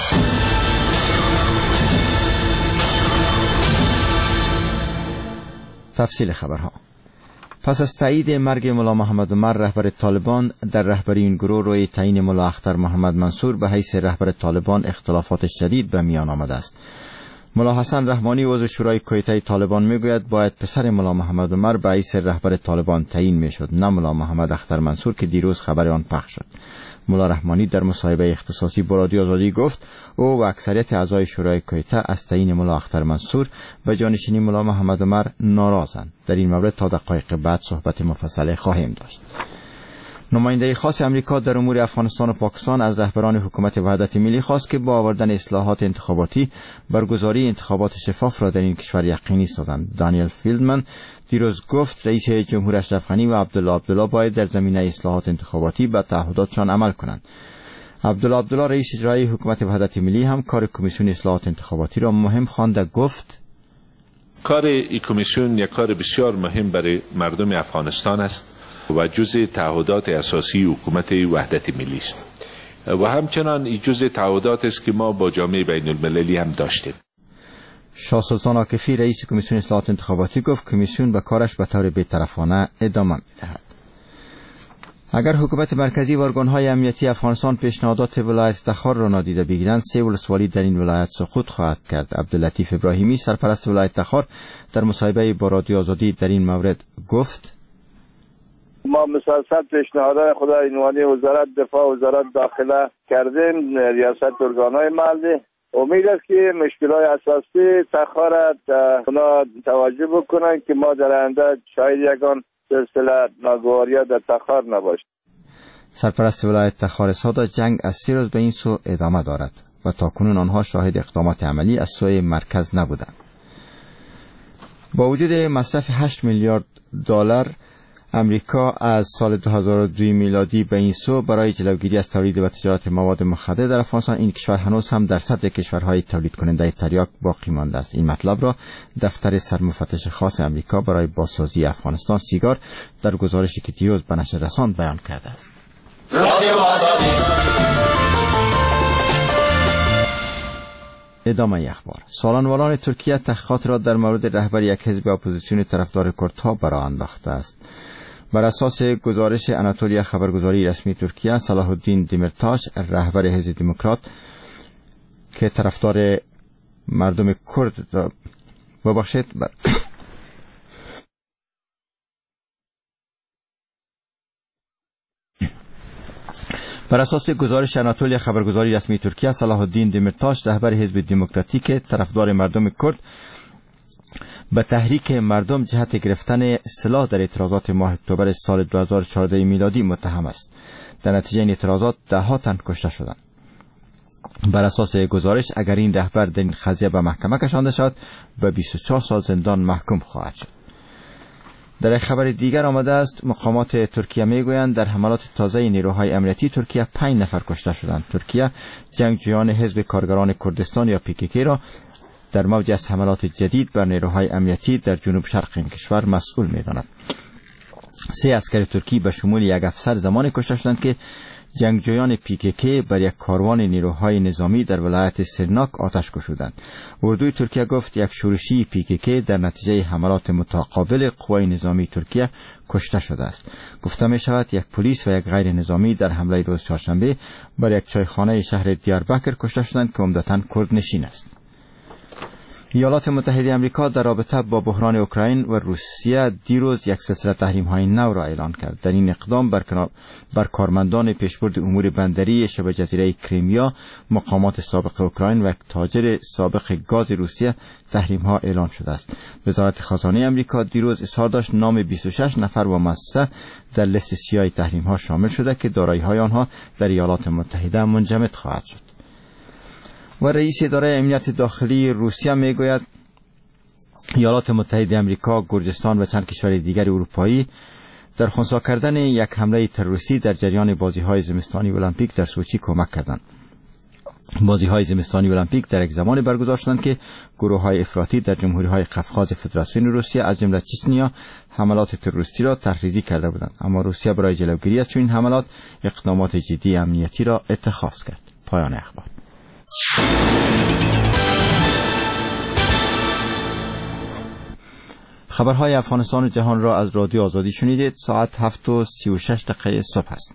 تفصیل خبرها. پس از تایید مرگ ملا محمد عمر رهبر طالبان در رهبری این گروه روی تعیین ملا اختر محمد منصور به حیث رهبر طالبان اختلافات شدید به میان آمده است. ملا حسن رحمانی عضو شورای کویته طالبان میگوید باید پسر ملا محمد عمر به حیث رهبر طالبان تعیین میشد، نه ملا محمد اختر منصور که دیروز خبر آن پخش شد. ملا رحمانی در مصاحبه اختصاصی با رادیو آزادی گفت او و اکثریت اعضای شورای کویته از تعیین ملا اختر منصور به جانشینی ملا محمد عمر ناراضند. در این مورد تا دقایق بعد صحبت مفصل خواهیم داشت. نماینده خاص آمریکا در امور افغانستان و پاکستان از رهبران حکومت وحدت ملی خواست که با آوردن اصلاحات انتخاباتی برگزاری انتخابات شفاف را در این کشور یقینی سازند. دانیل فیلدمن دیروز گفت رئیس جمهور اشرف غنی و عبدالله عبدالله باید در زمینه اصلاحات انتخاباتی به تعهداتشان عمل کنند. عبدالله عبدالله رئیس اجرایی حکومت وحدت ملی هم کار کمیسیون اصلاحات انتخاباتی را مهم خوانده گفت
کار این کمیسیون یک کار بسیار مهم برای مردم افغانستان است و جزء تعهدات اساسی حکومت وحدت ملی است و همچنان این جزء تعهدات است که ما با جامعه بین المللی هم داشتیم.
شاه سلطان عاکفی رئیس کمیسیون اصلاحات انتخاباتی گفت کمیسیون به کارش به طور بی‌طرفانه ادامه می‌دهد. اگر حکومت مرکزی و ارگان‌های امنیتی افغانستان پیشنهادات ولایت تخار را نادیده بگیرند، سه ولسوالی در این ولایت سقوط خواهد کرد. عبداللطیف ابراهیمی سرپرست ولایت تخار در مصاحبه با رادیو آزادی در این مورد گفت
ما مسلسل پیشنهادات خود عنوانی وزارت دفاع و وزارت داخله کردیم، ریاست ارگان‌های محلی. امید است که مشکلات اساسی تخار اونا توجه بکنن که ما در آینده شاید یگان سلسله ناگواریا در تخار نباشد.
سرپرست ولایت تخار ساده جنگ از سه روز به این سو ادامه دارد و تاکنون آنها شاهد اقدامات عملی از سوی مرکز نبودند. با وجود مصرف هشت میلیارد دلار امریکا از سال دو هزار و دو میلادی به این سو برای جلوگیری از تولید و تجارت مواد مخدر در افغانستان، این کشور هنوز هم در صدر کشورهای تولید کننده تریاک باقی مانده است. این مطلب را دفتر سرمفتش خاص امریکا برای بازسازی افغانستان سیگار در گزارشی که دیروز به نشر رساند بیان کرده است. ادامه اخبار. سالنواران ترکیه تحقیقات را در مورد رهبر یک حزب اپوزیسیون طرفدار کردها برآ انداخته است. بر اساس گزارش اناتولیا خبرگزاری رسمی ترکیه، صلاح الدین دیمرتاش رهبر حزب دموکرات که طرفدار مردم کرد را ببخشید بر بر اساس گزارش اناتولیا خبرگزاری رسمی ترکیه، صلاح الدین دیمرتاش رهبر حزب دموکراتیک طرفدار مردم کرد به تحریک مردم جهت گرفتن سلاح در اعتراضات ماه اکتبر سال دو هزار و چهارده میلادی متهم است. در نتیجه این اعتراضات ده ها تن کشته شدند. بر اساس گزارش اگر این رهبر در این قضیه به محکمه کشانده شد به بیست و چهار سال زندان محکوم خواهد شد. در یک خبر دیگر آمده است مقامات ترکیه میگویند در حملات تازه نیروهای امنیتی ترکیه پنج نفر کشته شدند. ترکیه جنگجویان حزب کارگران کردستان یا پی کی کی را در موج از حملات جدید بر نیروهای امنیتی در جنوب شرق این کشور مسئول می‌داند. سه عسکر ترکی به شمول یک افسر زمان کشته شدند که جنگجویان پی کی کی بر یک کاروان نیروهای نظامی در ولایت سرناک آتش گشودند. اردوی ترکیه گفت یک شورشی پی کی کی در نتیجه حملات متقابل قوای نظامی ترکیه کشته شده است. گفته می شود یک پلیس و یک غیر نظامی در حمله روز چهارشنبه بر یک چایخانه شهر دیاربکر کشته شدند که عمدتاً کردنشین است. ایالات متحده آمریکا در رابطه با بحران اوکراین و روسیه دیروز یک سلسله تحریم‌های نو را اعلان کرد. در این اقدام بر, بر کارمندان پیشبرد امور بندری شبه جزیره کریمیا، مقامات سابق اوکراین و تاجر سابق گاز روسیه تحریم‌ها اعلان شده است. وزارت خزانه آمریکا دیروز اظهار داشت نام بیست و شش نفر و مؤسسه در لیست سیاه تحریم‌ها شامل شده که دارایی‌های آنها در ایالات متحده منجمد خواهد شد. و رئیس اداره امنیت داخلی روسیه میگوید ایالات متحده آمریکا، گرجستان و چند کشور دیگر اروپایی در خنثی کردن یک حمله تروریستی در جریان بازی‌های زمستانی المپیک در سوچی کمک کردند. بازی‌های زمستانی المپیک در یک زمان برگزار شدند که گروه‌های افراطی در جمهوری‌های قفقاز فدراسیون روسیه از جمله چچنیا حملات تروریستی را تحریزی کرده بودند، اما روسیه برای جلوگیری از چنین حملات اقدامات جدی امنیتی را اتخاذ کرد. پایان اخبار. خبرهای افغانستان و جهان را از رادیو آزادی شنیدید. ساعت هفت و سی و شش دقیقه صبح است.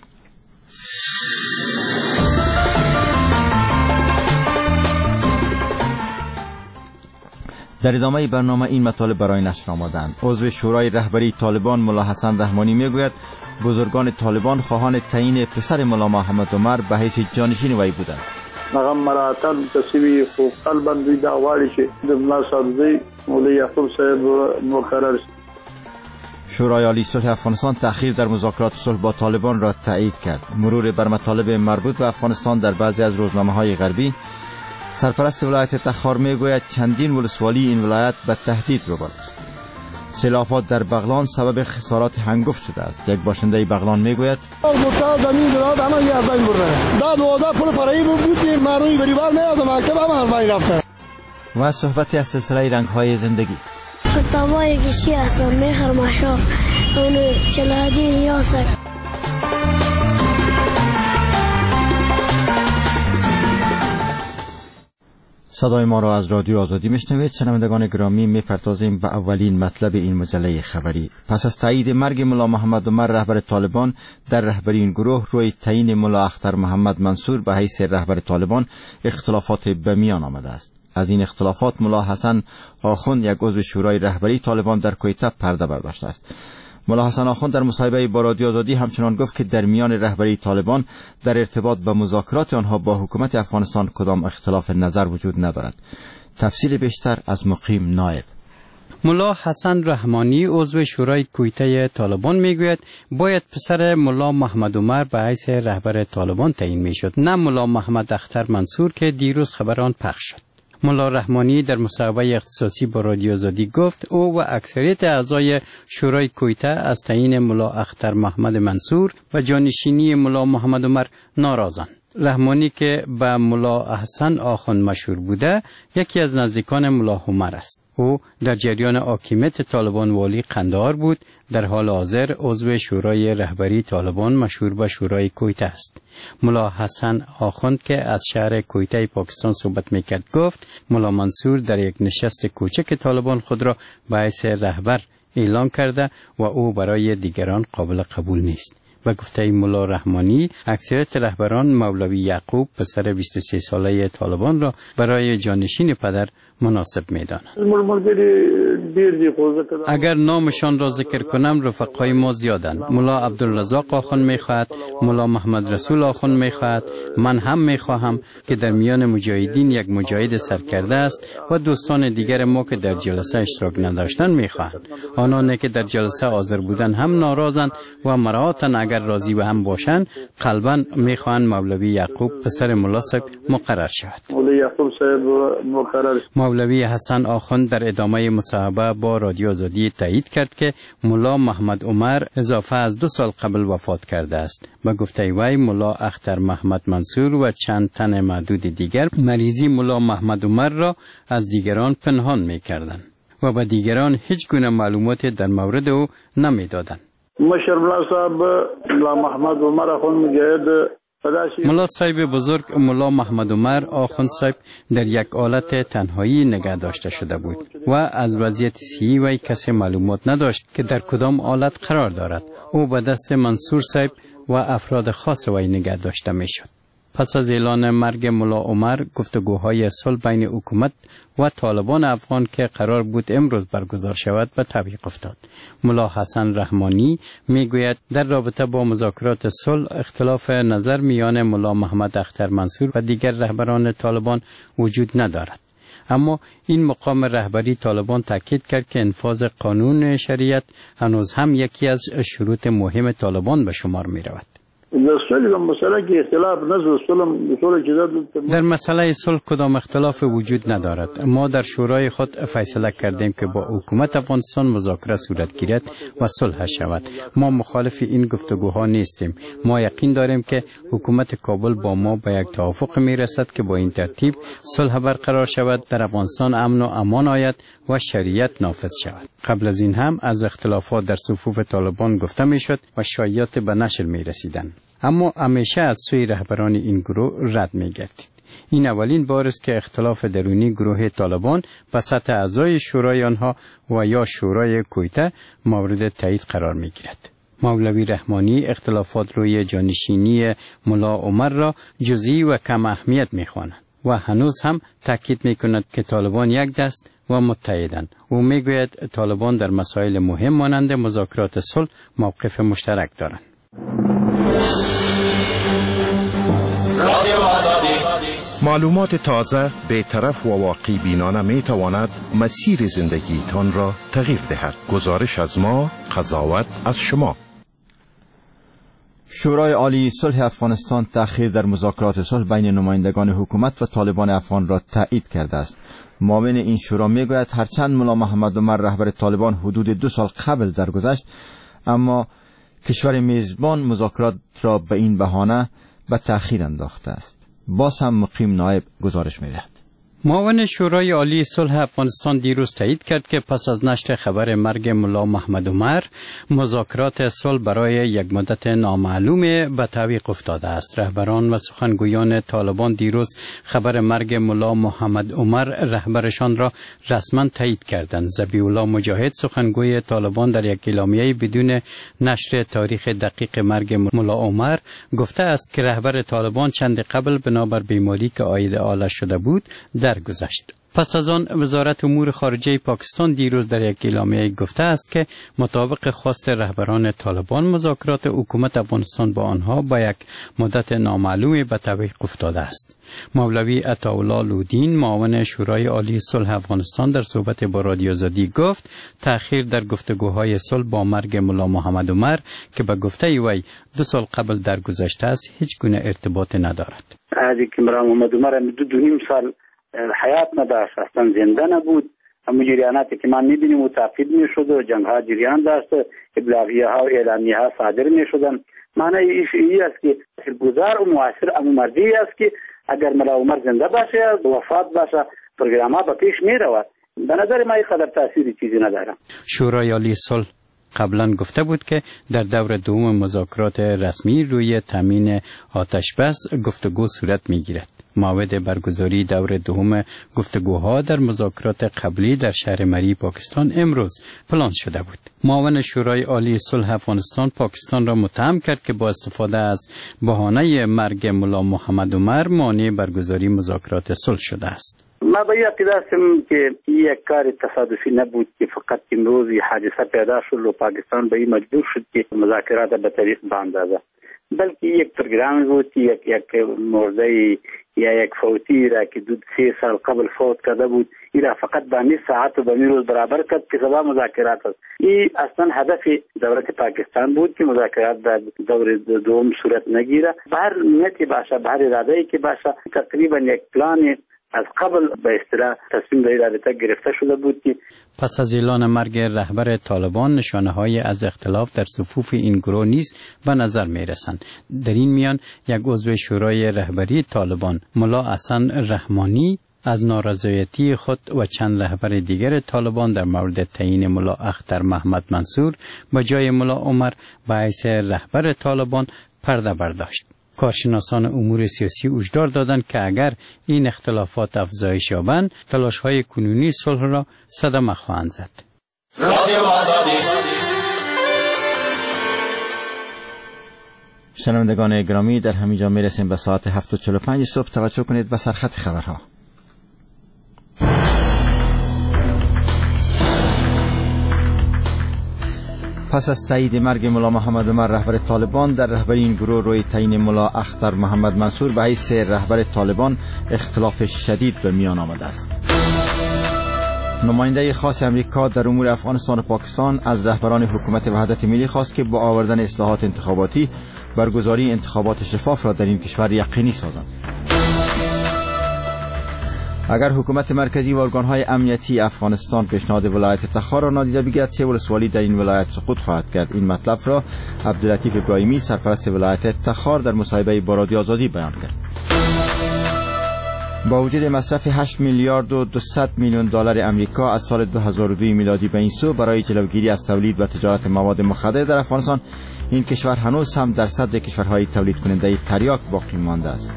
در ادامه برنامه این مطالب برای نشر آمدند. عضو شورای رهبری طالبان ملا حسن رحمانی میگوید بزرگان طالبان خواهان تعیین پسر ملا محمد عمر به حیث جانشین وی بودند.
هغه مراتب تسوی خو قلبا دوی دا غواړي چې د ملا صاحب زوی مولوی یعقوب صاحب مقرر شي.
شورای عالی صلح افغانستان تأخیر در مذاکرات صلح با طالبان را تایید کرد. مرور بر مطالب مربوط به افغانستان در بعضی از روزنامه‌های غربی. سرپرست ولایت تخار میگوید چندین ولسوالی این ولایت به تهدید روبرو است. سیلابات در بغلان سبب خسارات هنگفت شده است. یک باشنده بغلان میگوید و صحبتی از سلسله رنگ‌های زندگی.
تمام کسی هستم میخرماشا اونو چلادی یاسک.
صدای ما را از رادیو آزادی میشنوید. شنوندگان گرامی، میپردازیم به اولین مطلب این مجله خبری. پس از تایید مرگ ملا محمد عمر رهبر طالبان در رهبری این گروه، روی تعیین ملا اختر محمد منصور به حیث رهبر طالبان اختلافات به میان آمده است. از این اختلافات ملا حسن آخوند، یک عضو شورای رهبری طالبان در کویته، پرده برداشته است. ملا حسن آخوند در مصاحبه با رادیو آزادی همچنان گفت که در میان رهبری طالبان در ارتباط به مذاکرات آنها با حکومت افغانستان کدام اختلاف نظر وجود ندارد. تفصیل بیشتر از مقیم نایب.
ملا حسن رحمانی عضو شورای کویته طالبان میگوید باید پسر ملا محمد عمر به حیث رهبر طالبان تعیین میشد، نه ملا محمد اختر منصور که دیروز خبر آن پخش شد. ملا رحمانی در مصاحبه اختصاصی با رادیو آزادی گفت او و اکثریت اعضای شورای کویته از تعیین ملا اختر محمد منصور و جانشینی ملا محمد عمر ناراضند. رحمانی که به ملا حسن آخوند مشهور بوده، یکی از نزدیکان ملا عمر است. او در جریان حاکمیت طالبان والی قندهار بود. در حال حاضر عضو شورای رهبری طالبان مشهور به شورای کویته است. ملا حسن آخوند که از شهر کویته پاکستان صحبت میکرد گفت ملا منصور در یک نشست کوچک طالبان خود را به حیث رهبر اعلام کرده و او برای دیگران قابل قبول نیست. و گفته ملا رحمانی اکثریت رهبران مولوی یعقوب پسر بیست و سه ساله طالبان را برای جانشین پدر مناسب می‌دانند. اگر نامشان را ذکر کنم رفقای ما زیادند. ملا عبدالرزاق آخوند می‌خواهد، ملا محمد رسول آخوند می‌خواهد، من هم می‌خواهم که در میان مجاهدین یک مجاهد سرکرده است و دوستان دیگر ما که در جلسه اشتراک نداشتند می‌خواهند. آنان که در جلسه حاضر بودند هم ناراضند و مراعاتا اگر راضی به هم باشند قلباً می‌خواهند مولوی یعقوب پسر ملا صاحب مقرر شود. مولوی حسن آخوند در ادامه مصاحبه با رادیو آزادی تایید کرد که ملا محمد عمر اضافه از دو سال قبل وفات کرده است. به گفته وی ملا اختر محمد منصور و چند تن معدود دیگر مریضی ملا محمد عمر را از دیگران پنهان می‌کردند و به دیگران هیچ گونه معلومات در مورد او نمی‌دادند.
مشر ملا صاحب ملا محمد عمر آخوند مجاهد
ملا صاحب بزرگ ملا محمد عمر آخوند صاحب در یک حالت تنهایی نگه داشته شده بود و از وضعیت صحی وی کسی معلومات نداشت که در کدام حالت قرار دارد. او به دست منصور صاحب و افراد خاص وی نگه داشته می شد. پس از اعلان مرگ ملا عمر گفتگوهای صلح بین حکومت و طالبان افغان که قرار بود امروز برگزار شود به تعویق افتاد. ملا حسن رحمانی میگوید در رابطه با مذاکرات صلح اختلاف نظر میان ملا محمد اختر منصور و دیگر رهبران طالبان وجود ندارد. اما این مقام رهبری طالبان تاکید کرد که انفاذ قانون شریعت هنوز هم یکی از شروط مهم طالبان به شمار می رود. در مسئله صلح کدام اختلاف وجود ندارد. ما در شورای خود فیصله کردیم که با حکومت افغانستان مذاکره صورت گیرد و صلح شود. ما مخالف این گفتگوها نیستیم. ما یقین داریم که حکومت کابل با ما به یک توافق میرسد که با این ترتیب صلح برقرار شود، در افغانستان امن و امان آید و شریعت نافذ شود. قبل از این هم از اختلافات در صفوف طالبان گفته میشد و شایعات به نشر می رسیدند. اما همیشه از سوی رهبران این گروه رد می گردید. این اولین بار است که اختلاف درونی گروه طالبان به سطح اعضای شورای آنها و یا شورای کویته مورد تایید قرار می گیرد. مولوی رحمانی اختلافات روی جانشینی ملا عمر را جزئی و کم اهمیت می خواند و هنوز هم تاکید می کند که طالبان یک دست و متحدند. او می گوید طالبان در مسائل مهم مانند مذاکرات صلح موقف مشترک دارند.
معلومات تازه، بی‌طرف و واقعی بینانه می تواند مسیر زندگیتان را تغییر دهد. گزارش از ما، قضاوت از شما.
شورای عالی صلح افغانستان تأخیر در مذاکرات صلح بین نمایندگان حکومت و طالبان افغان را تایید کرده است. معاون این شورا میگوید هرچند ملا محمد عمر رهبر طالبان حدود دو سال قبل درگذشت، اما کشور میزبان مذاکرات را به این بهانه به تأخیر انداخته است. باز هم مقیم نایب گزارش می‌دهد.
معاون شورای عالی صلح افغانستان دیروز تایید کرد که پس از نشر خبر مرگ ملا محمد عمر مذاکرات صلح برای یک مدت نامعلوم به تعویق افتاده است. رهبران و سخنگویان طالبان دیروز خبر مرگ ملا محمد عمر رهبرشان را رسما تایید کردند. ذبیح الله مجاهد سخنگوی طالبان در یک اعلامیه بدون نشر تاریخ دقیق مرگ ملا عمر گفته است که رهبر طالبان چند قبل بنابر بیماری که عاید آلش شده بود در گذشت. پس از آن وزارت امور خارجه پاکستان دیروز در یک اعلامیه گفته است که مطابق خواست رهبران طالبان مذاکرات حکومت افغانستان با آنها با یک مدت نامعلوم به تعویق افتاده است. مولوی عطاالله لودین معاون شورای عالی صلح افغانستان در صحبت با رادیو آزادی گفت تأخیر در گفتگوهای صلح با مرگ ملا محمد عمر که به گفته وی دو سال قبل درگذشته است هیچ گونه ارتباط ندارد.
از اینکه ملا محمد عمر دو دو نیم سال حیات نداشت، اصلا زنده نبود. اما جریاناتی که من میبینیم و تعقیب میشد و جنگ ها جریان داشت، ابلاغیه ها و اعلامیه ها صادر میشدن. معنی این است که گذار و معاصر اما مردی است که اگر ملا عمر زنده باشه وفات باشه پروگرام ها به پیش میرود. به نظر من این قدر تاثیری چیزی نداره.
شورای عالی صلح قبلا گفته بود که در دور دوم مذاکرات رسمی روی تامین آتش بس گفتگو صورت میگیرد. موعد برگزاری دور دوم گفتگوها در مذاکرات قبلی در شهر مری پاکستان امروز پلان شده بود. معاون شورای عالی صلح افغانستان پاکستان را متهم کرد که با استفاده از بهانه مرگ ملا محمد عمر مانع برگزاری مذاکرات صلح شده است.
ما به این عقیده هستم که یک کار تصادفی نبود که فقط امروز این حادثه پیدا شد و پاکستان به این مجبور شد که مذاکرات به طریق باندازه، بلکه یک پروگرام بود، یک یک مرده یا یک فوتی را که دو سه سال قبل فوت کرده بود، این را فقط به نیمه ساعت و به نیمه روز برابر کرد که سبا مذاکرات است. این اصلا هدف دولت پاکستان بود که مذاکرات در دور دوم صورت نگیره. به هر نیتی باشه، به هر اراده‌ای که باشه، تقریبا یک پلان از قبل به اصطلاح تصمیم در رابطه گرفته شده بود که
پس از اعلان مرگ رهبر طالبان نشانه‌های از اختلاف در صفوف این گروه نیز به نظر می‌رسند. در این میان یک عضو شورای رهبری طالبان ملا حسن رحمانی از نارضایتی خود و چند رهبر دیگر طالبان در مورد تعیین ملا اختر محمد منصور به جای ملا عمر به حیث رهبر طالبان پرده برداشت. کارشناسان امور سیاسی هشدار دادند که اگر این اختلافات افزایش یابند تلاش‌های کنونی صلح را صدمه خواهند زد.
شنوندگان گرامی، در همینجا میرسیم به ساعت هفت و چهل و پنج صبح. توجه کنید به سرخط خبرها. پس از تایید مرگ ملا محمد عمر رهبر طالبان، در رهبری این گروه روی تعیین ملا اختر محمد منصور به حیث رهبر طالبان اختلاف شدید به میان آمده است. نماینده خاص امریکا در امور افغانستان و پاکستان از رهبران حکومت وحدت ملی خواست که با آوردن اصلاحات انتخاباتی برگزاری انتخابات شفاف را در این کشور یقینی سازند. اگر حکومت مرکزی و ارگان‌های امنیتی افغانستان پیشنهاد ولایت تخار را نادیده بگیرد، سه ولسوالی در این ولایت سقوط خواهد کرد. این مطلب را عبداللطیف ابراهیمی سرپرست ولایت تخار در مصاحبه با رادیو آزادی بیان کرد. با وجود مصرف هشت میلیارد و دویست میلیون دلار امریکا از سال دو هزار و دو میلادی به این سو برای جلوگیری از تولید و تجارت مواد مخدر در افغانستان، این کشور هنوز هم در صدر کشورهای تولید کننده تریاک باقی مانده است.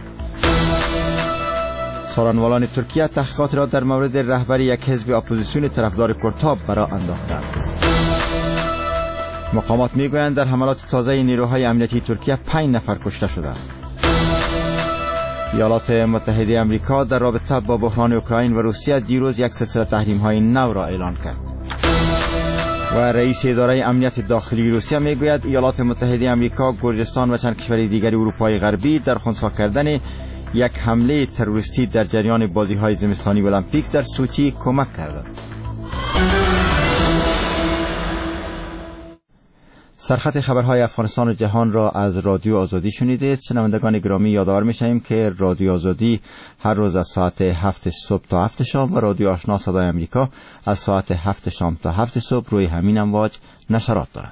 سارنوالان ترکیه تحقیقات را در مورد رهبری یک حزب اپوزیسیون طرفدار کرتاب برا انداختند. مقامات میگویند در حملات تازه نیروهای امنیتی ترکیه پنج نفر کشته شدند. ایالات متحده آمریکا در رابطه با بحران اوکراین و روسیه دیروز یک سلسله تحریم‌های نو را اعلان کرد. و رئیس اداره امنیت داخلی روسیه میگوید ایالات متحده آمریکا، گرجستان و چند کشور دیگر اروپای غربی در خنثی کردن یک حمله تروریستی در جریان بازی‌های زمستانی المپیک در سوچی کمک کردند. سرخط خبرهای افغانستان و جهان را از رادیو آزادی شنیدید. شنوندگان گرامی، یادآور می‌شویم که رادیو آزادی هر روز از ساعت هفت صبح تا هفت شام و رادیو آشنا صدای آمریکا از ساعت هفت شام تا هفت صبح روی همین امواج نشرات دارند.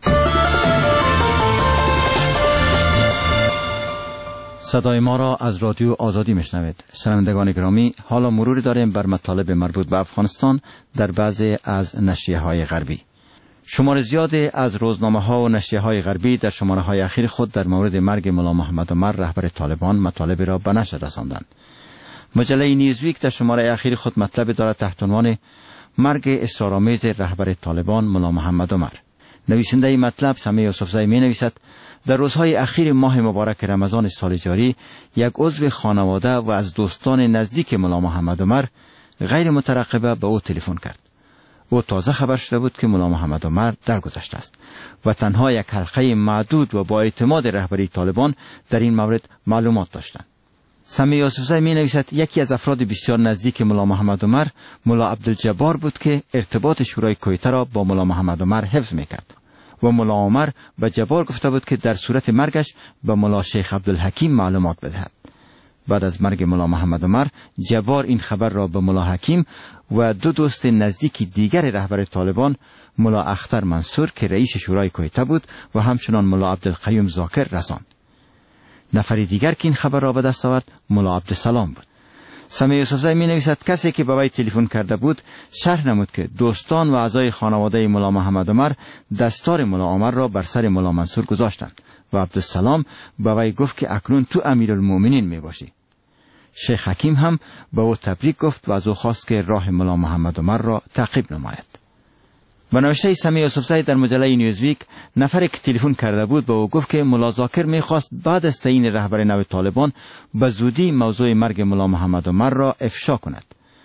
صدای ما را از رادیو آزادی میشنوید. شنوندگان گرامی، حالا مروری داریم بر مطالب مربوط به افغانستان در بعضی از نشریه‌های غربی. شمار زیادی از روزنامه‌ها و نشریه‌های غربی در شماره‌های اخیر خود در مورد مرگ ملا محمد عمر رهبر طالبان مطالب را به نشر رساندند. مجله نیوزویک در شماره اخیر خود مطلب دارد تحت عنوان مرگ اصرارآمیز رهبر طالبان ملا محمد عمر. نویسنده این مطلب سمیع یوسفزئی می‌نویسد: در روزهای اخیر ماه مبارک رمضان سال جاری، یک عضو خانواده و از دوستان نزدیک ملا محمد عمر غیر مترقبه به او تلفن کرد. او تازه خبر شده بود که ملا محمد عمر درگذشته است و تنها یک حلقه معدود و با اعتماد رهبری طالبان در این مورد معلومات داشتند. سمیع یوسفزئی می نویسد: یکی از افراد بسیار نزدیک ملا محمد عمر ملا عبدالجبار بود که ارتباط شورای کویته را با ملا محمد عمر حفظ می کرد و ملا عمر به جبار گفته بود که در صورت مرگش به ملا شیخ عبدالحکیم معلومات بدهد. بعد از مرگ ملا محمد عمر، جبار این خبر را به ملا حکیم و دو دوست نزدیک دیگر رهبر طالبان، ملا اختر منصور که رئیس شورای کویته بود و همچنان ملا عبدالقیوم زاکر رساند. نفر دیگر که این خبر را به دست آورد ملا عبدالسلام بود. سمیع یوسفزئی می نویسد: کسی که به وی تلفن کرده بود شرح نمود که دوستان و اعضای خانواده ملا محمد عمر دستار ملا عمر را بر سر ملا منصور گذاشتند و عبدالسلام به وی گفت که اکنون تو امیرالمؤمنین می باشی. شیخ حکیم هم به او تبریک گفت و از او خواست که راه ملا محمد عمر را تعقیب نماید. و نوشته سمیع یوسفزئی در مجله نیوزویک: نفری که تلفن کرده بود به او گفت که ملا زاکر می‌خواست بعد از تعیین رهبر نو طالبان به زودی موضوع مرگ ملا محمد عمر را افشا کند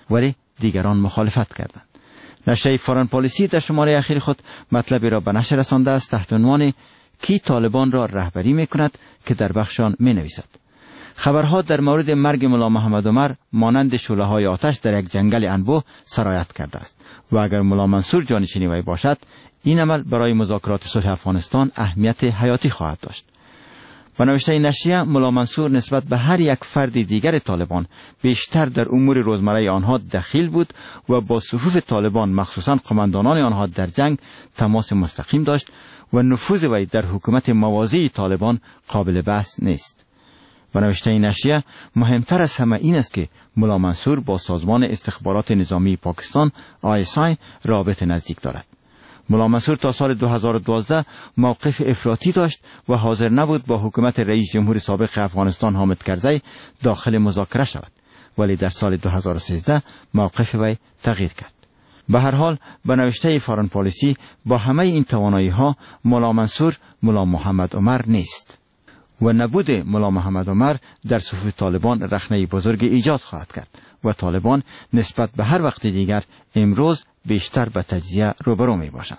ولی دیگران مخالفت کردند. نشریه فارن پالیسی در شماره اخیر خود مطلبی را به نشر رسانده است تحت عنوان کی طالبان را رهبری میکند که در بخش آن می نویسد: خبرها در مورد مرگ ملا محمد عمر مانند شعله‌های آتش در یک جنگل انبوه سرایت کرده است و اگر ملا منصور جانشین وی باشد این عمل برای مذاکرات صلح افغانستان اهمیت حیاتی خواهد داشت. با نوشته نشریه، ملا منصور نسبت به هر یک فرد دیگر طالبان بیشتر در امور روزمره آنها دخیل بود و با صفوف طالبان مخصوصا قماندانان آنها در جنگ تماس مستقیم داشت و نفوذ وی در حکومت موازی طالبان قابل بحث نیست. و نوشته نشریه، مهمتر از همه این است که ملا منصور با سازمان استخبارات نظامی پاکستان آی اس آی رابط نزدیک دارد. ملا منصور تا سال دو هزار و دوازده موقف افراطی داشت و حاضر نبود با حکومت رئیس جمهور سابق افغانستان حامد کرزی داخل مذاکره شود، ولی در سال دو هزار و سیزده موقف وی تغییر کرد. به هر حال به نوشته فارن پالیسی، با همه این توانایی ها ملا منصور ملا محمد عمر نیست و نبود ملا محمد عمر در صفوف طالبان رخنه بزرگ ایجاد خواهد کرد و طالبان نسبت به هر وقت دیگر امروز بیشتر به تجزیه روبرو می باشند.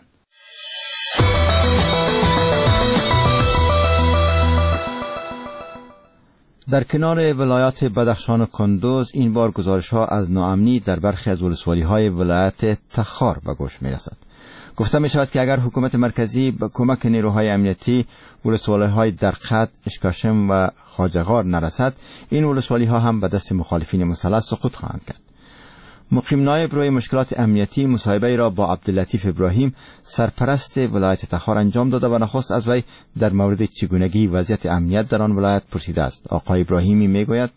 در کنار ولایات بدخشان و کندوز این بار گزارش ها از ناامنی در برخی از ولسوالی های ولایت تخار به گوش می رسد. گفته می شود که اگر حکومت مرکزی به کمک نیروهای امنیتی ولسوالی های درقد، اشکاشم و خواجه‌غار نرسد، این ولسوالی ها هم به دست مخالفین مسلح سقوط خواهند کرد. مقیم نایب روی مشکلات امنیتی مصاحبه را با عبداللطیف ابراهیم، سرپرست ولایت تخار انجام داده و نخست از وی در مورد چگونگی وضعیت امنیت در آن ولایت پرسیده است. آقای ابراهیمی میگوید: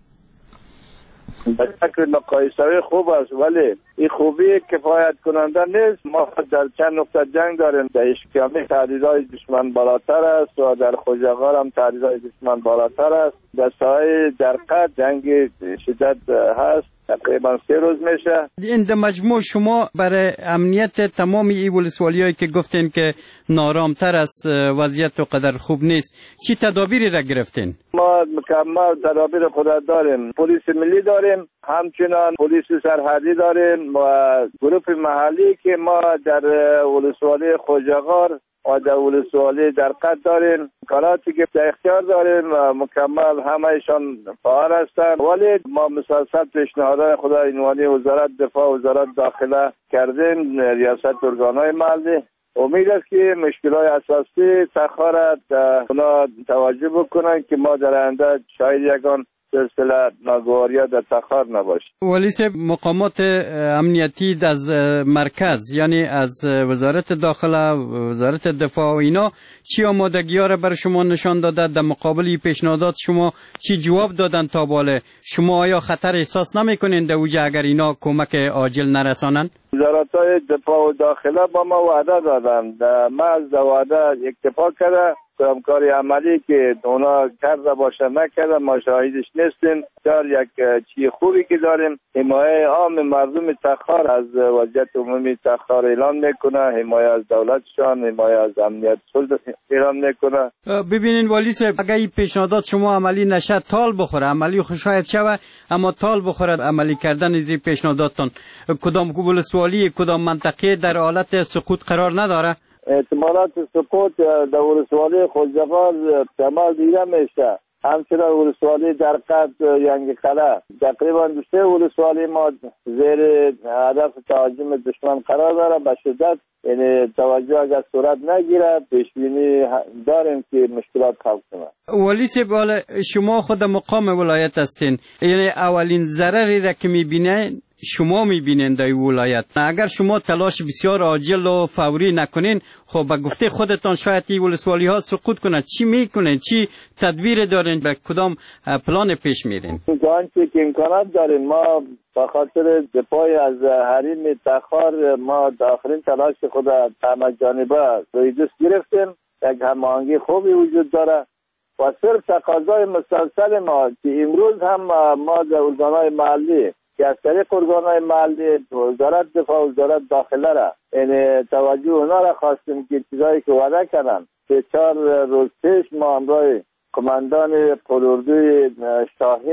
فکر مقایسه خوب است ولی این خوبی کفایت کننده نیست. ما در چند نقطه جنگ داریم. در اشکامی تهدیدهای دشمن بالاتر است و در خوجه‌غار هم تهدیدهای دشمن بالاتر است. در ساحل درقد جنگ شدت هست. تقریبا سه روز میشه.
این در مجموع شما برای امنیت تمام این ولسوالی‌هایی که گفتین که نارامتر است، وضعیت و قدر خوب نیست، چی تدابیری را گرفتین؟
ما مکمل تدابیر خود داریم. پلیس ملی داریم، همچنان پلیس سرحدی داریم و گروه محلی که ما در ولسوالی خوجه‌غار و در ولسوالی درقد داریم. کاراتی که در اختیار داریم و مکمل همهشان فعال هستند، ولی ما مسلسل پیشنهادهای خود عنوانی وزارت دفاع و وزارت داخله کردیم، ریاست ارگانهای محلی. امید است که مشکلات اساسی تخارت اونا توجه بکنن که ما در آینده شاید یگان سلسله ناگواریا در تخار نباشه.
ولی مقامات امنیتی از مرکز، یعنی از وزارت داخله، وزارت دفاع و اینا، چی آمادگی‌ها را بر شما نشان داده؟ در مقابل پیشنهادات شما چی جواب دادن تا باله؟ شما آیا خطر احساس نمی‌کنین در اوجه اگر اینا کمک عاجل نرسانند؟
وزارت‌های دفاع و داخله با ما وعده دادن. ما از وعده اکتفا کرده. همکاری عملی که اونا کرده باشه نکرده ما شاهدش نیستیم. در یک چی خوبی که داریم، حمایه عام مردم تخار از وضعیت عمومی تخار اعلان میکنه، حمایه از دولتشان، حمایه از امنیت صلح اعلان میکنه.
ببینین والی صاحب، اگر این پیشنهادات شما عملی نشه، تال بخوره، عملی خوشایت شوه اما تال بخوره عملی کردن از این پیشنهاداتتون، کدام ولسوالی کدام منطقه در حالت سقوط قرار نداره؟
احتمالات سقوط در ولسوالی خوجه‌غار احتمال دیده میشه. همچنان ولسوالی درقد، ینگ قلعه، تقریبا دوسته ولسوالی ما زیر هدف تهاجم دشمن قرار داره. به شدت یعنی توجه اگر صورت نگیره پیشبینی داریم که مشکلات خلق کنه.
ولی صاحب، شما خود مقام ولایت هستین، یعنی اولین ضرری را که میبینین شما میبینین در ولایت. اگر شما تلاش بسیار عاجل و فوری نکنین، خب به گفته خودتان شاید این ولسوالی ها سقوط کنند. چی میکنین؟ چی تدبیر دارین؟ به کدام پلان پیش میرین؟
آنچه که امکانات داریم ما به خاطر دفاع از حریم تخار ما داخلین تلاش خود همه جانبه روی دست گرفتیم. یک هماهنگی خوبی وجود داره و صرف تقاضای مسلسل ما که امروز هم ما در ارگانهای محلی که از طریق ارگانهای محلی وزارت دفاع و وزارت داخله را یعنی توجه اونا را خواستیم که چیزایی که وعده کردن که چهار روز پیش ما همراه کماندان قلاردوی شاهین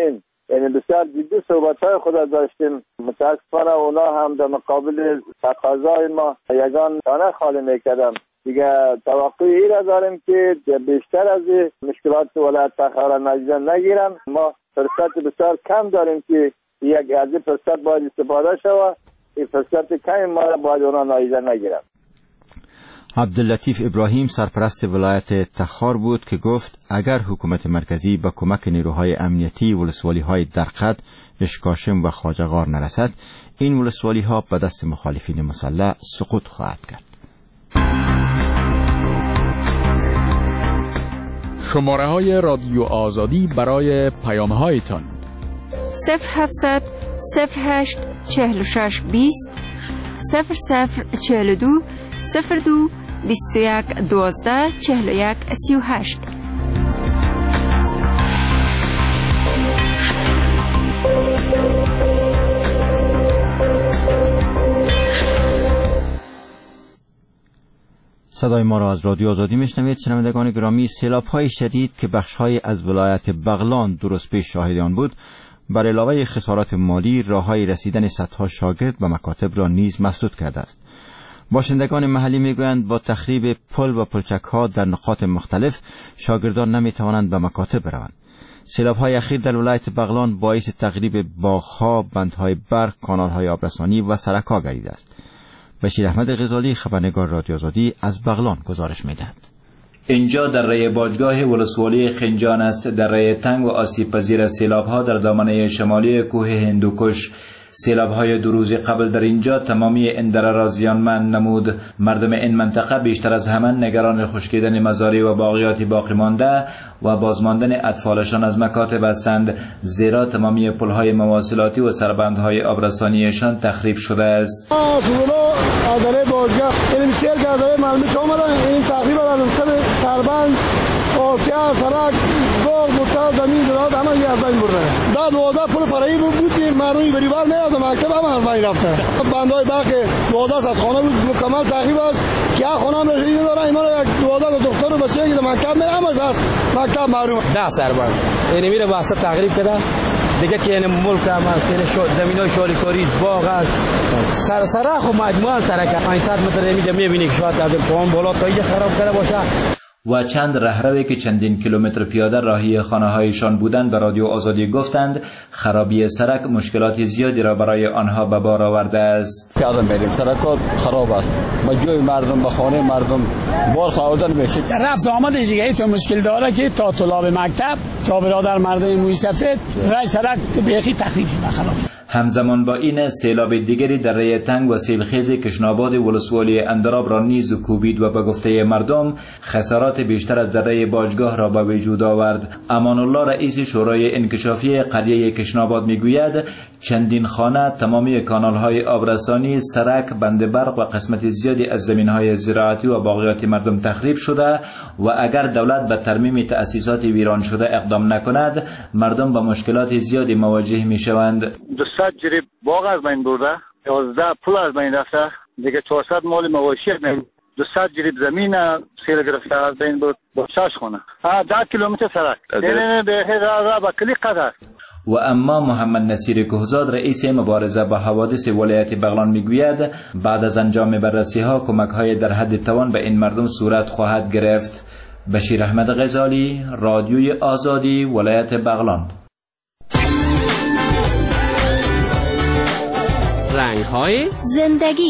یعنی بسیار جدی صحبت‌های خود داشتیم. متاسفانه اونا هم در مقابل تقاضای ما یگان دانه خالی میکردم. دیگه توقعی ای را داریم که بیشتر از مشکلات ولایت تخار نادیده نگیرم. ما فرصت بسیار کم داریم که یک از این فرصت باید استفاده شود. این فرصت کمی ما را باید اونا نادیده نگیرم.
عبداللطیف ابراهیم سرپرست ولایت تخار بود که گفت اگر حکومت مرکزی با کمک نیروهای امنیتی ولسوالی‌های درقد، اشکاشم و خواجه‌غار نرسد، این ولسوالی‌ها به دست مخالفین مسلح سقوط خواهد کرد.
شماره های رادیو آزادی برای پیام هایتان
صفر هفتصد صفر هشت چهل و شش بیست صفر صفر چهل و دو صفر دو بیست و یک دوازده چهل و یک سی و هشت.
صدای ما را از رادیو آزادی میشنوید. شنوندگان گرامی، سیلاب‌های شدید که بخش‌های از ولایت بغلان درست پیش شاهد آن بود، بر علاوه خسارات مالی، راه‌های رسیدن صدها شاگرد و مکاتب را نیز مسدود کرده است. باشندگان محلی میگویند با تخریب پل و پلچک‌ها در نقاط مختلف، شاگردان نمیتوانند به مکاتب بروند. سیلاب‌های اخیر در ولایت بغلان باعث تخریب باغ‌ها، بندهای برق، کانال‌های آبرسانی و سرک‌ها گردیده است. بشیر احمد غزالی، خبرنگار رادیو آزادی، از بغلان گزارش می‌دهد.
اینجا دره باجگاه ولسوالی خنجان است. دره تنگ و آسیب پذیر سیلاب‌ها در دامنه شمالی کوه هندوکش. سیلاب‌های دو روز قبل در اینجا تمامی این دره را زیانمند نمود. مردم این منطقه بیشتر از همه نگران خشکیدن مزارع و باغیات باقی مانده و بازماندن اطفالشان از مکاتب هستند، زیرا تمامی پل‌های مواصلاتی و سربندهای آبرسانیشان تخریب شده است.
دره باجگاه این بسیار گردهای معلومات آمدن. این تقریبا در منطقه سربند، آسیا، سرک، باغ، مطلع، زمین، زراعت همه از بین برده. بعد وادا پل فرعی بود که مردمی بریوار میاد و مکتب هم از بین رفته. بندهای برق وادا از خانه بود مکمل تخریب است که خانه هم رسیدگی نداره. اینا رو یک وادا به دختر و بچه‌ای که مکتب میره همش از مکتب محروم.
ده سربند یعنی میره واسه تخریب کرده دیگه که این ملک هم است، این زمینای شالیکاری باغ است، سرسره خو مجموعه سرک پانصد متر اینجا میبینی که شاید از پایین بالا تا اینجا خراب کرده باشه.
و چند رهروی که چندین کیلومتر پیاده راهی خانه‌هایشان بودند به رادیو آزادی گفتند خرابی سرک مشکلات زیادی را برای آنها به بار آورده است.
پیاده میریم، سرکات خراب است، با جای مردم به خانه مردم بار خواردن میشه. رفت آمدش دیگه تو مشکل داره که تا طلاب مکتب تا برادر مردم موی سفید راه سرک بیخی تخریب شده خراب.
همزمان با این سیلاب دیگری دره تنگ و سیلخیز کشناباد ولسوالی اندراب را نیز کوبید و به گفته مردم خسارات بیشتر از دره باجگاه را به وجود آورد. امان الله رئیس شورای انکشافی قریه کشناباد میگوید چندین خانه، تمامی کانال‌های آبرسانی، سرک، بند برق و قسمت زیادی از زمین‌های زراعتی و باغیات مردم تخریب شده و اگر دولت به ترمیم تأسیسات ویران شده اقدام نکند مردم با مشکلات زیادی مواجه میشوند.
صد جریب باغ از بین برده، یازده پل از بین رفته، دیگه چهارصد مال مواشی از بین، دویست جریب زمین سیل گرفته از بین برد با شش خونه. ها ده کیلومتر سرک. نه به هزار با کلی قدر.
و اما محمد نصیر کوهزاد رئیس مبارزه با حوادث ولایت بغلان میگوید بعد از انجام بررسی‌ها کمک‌های در حد توان به این مردم صورت خواهد گرفت. بشیر احمد غزالی، رادیوی آزادی، ولایت بغلان.
رنگ‌های
زندگی.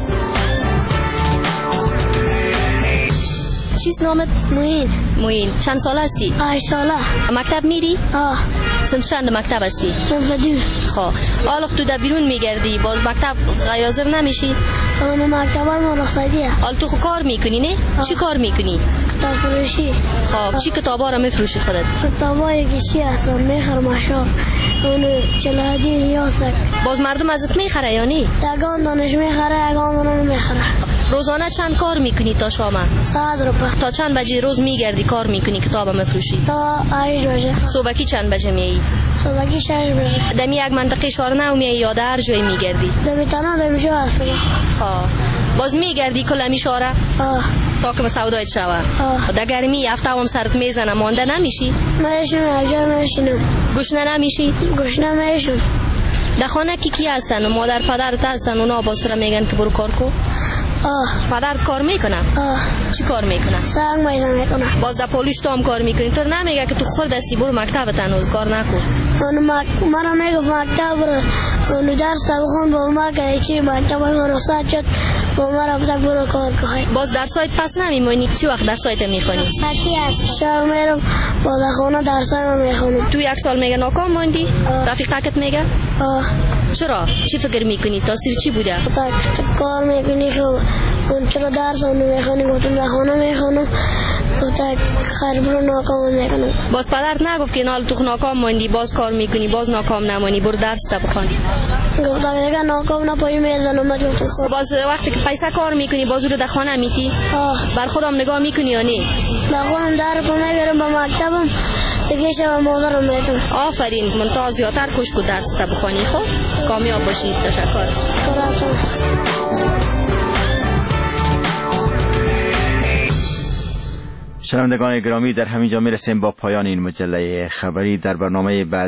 چیست نامت؟
موین.
موین. چند سال هستی؟
هشت ساله.
مکتب میری؟
آه.
سنف چند مکتب هستی؟
سنف دو.
خب حالا تو در بیرون میگردی باز مکتب غیر حاضر نمیشی؟
اون مکتب ما رخصتیه.
حالا تو خب کار میکنی نه؟ آه. چی کار میکنی؟
کتاب فروشی.
خب چی کتابا رو میفروشی خودت؟
کتابای کشی هستن میخرم اشعار. اون چلادی یاسک.
باز مردم ازت میخره یا نه؟
یگان دانش میخره یگان دانش میخره.
روزانه چند کار میکنی تا شام؟
صد روپه.
تا چند بجه روز میگردی کار میکنی کتاب میفروشی؟
تا هشت بجه.
صبحی چند بجه میایی؟
صبحی شش بجه.
دمی یک منطقه شهر نو میایی یا در هر جایی میگردی؟
دمی تنها دمی جا هستم.
خب باز میگردی کل همی شهر؟
آه.
تا که سودایت شوه. در گرمی هفته هم سرت میزنه مانده نمیشی؟
میشم اجا میشینم.
گشنه نمیشی؟
گشنه میشم.
در خانه کی کی هستن و مادر پدرت هستن اونا با سر میگن که برو کار کو؟
آه.
پدرت کار میکنه؟
آه.
چی کار میکنه؟
سنگ میزن میکنه.
باز در پولیش تو هم کار میکنی؟ تو نمیگه که تو خود دستی برو مکتب تنوز کار نکن؟
اونو مرا میگفت مکتب برو اونو درس تا بخون با ما که چی مکتب برو رخصت شد با ما رفت برو کار کنی.
باز در سایت پس نمیمونی؟ چی وقت در سایت میخونی؟
ساعتی هست. شب میرم با در خونه درسم میخونم.
تو یک سال میگه ناکام موندی؟ رفیقتت میگه؟
آه.
چرا؟ چی فکر میکنی؟ تاثیر چی بوده؟
تا کار میکنی که اون چرا درس اونو میخونی گفتم در خونه میخونم گفت خیر برو ناکام میکنم.
باز پدرت نگفت که نال تو ناکام موندی باز کار میکنی باز ناکام نمونی برو درس تا بخونی؟
گفت اگه ناکام نپایی میزنم گفتم
باز وقتی که پیسه کار میکنی باز رو در خانه میتی؟
آه.
بر خودم نگاه میکنی یا نه؟
در خودم در کو میگیرم با مکتبم دیگه شب مادرم میتونم.
آفرین منتها زیادتر کوشش کو درس تا بخونی. خب کامیاب باشی. تشکر.
شنوندگان گرامی در همین جا میرسیم با پایان این مجله خبری. در برنامه بعد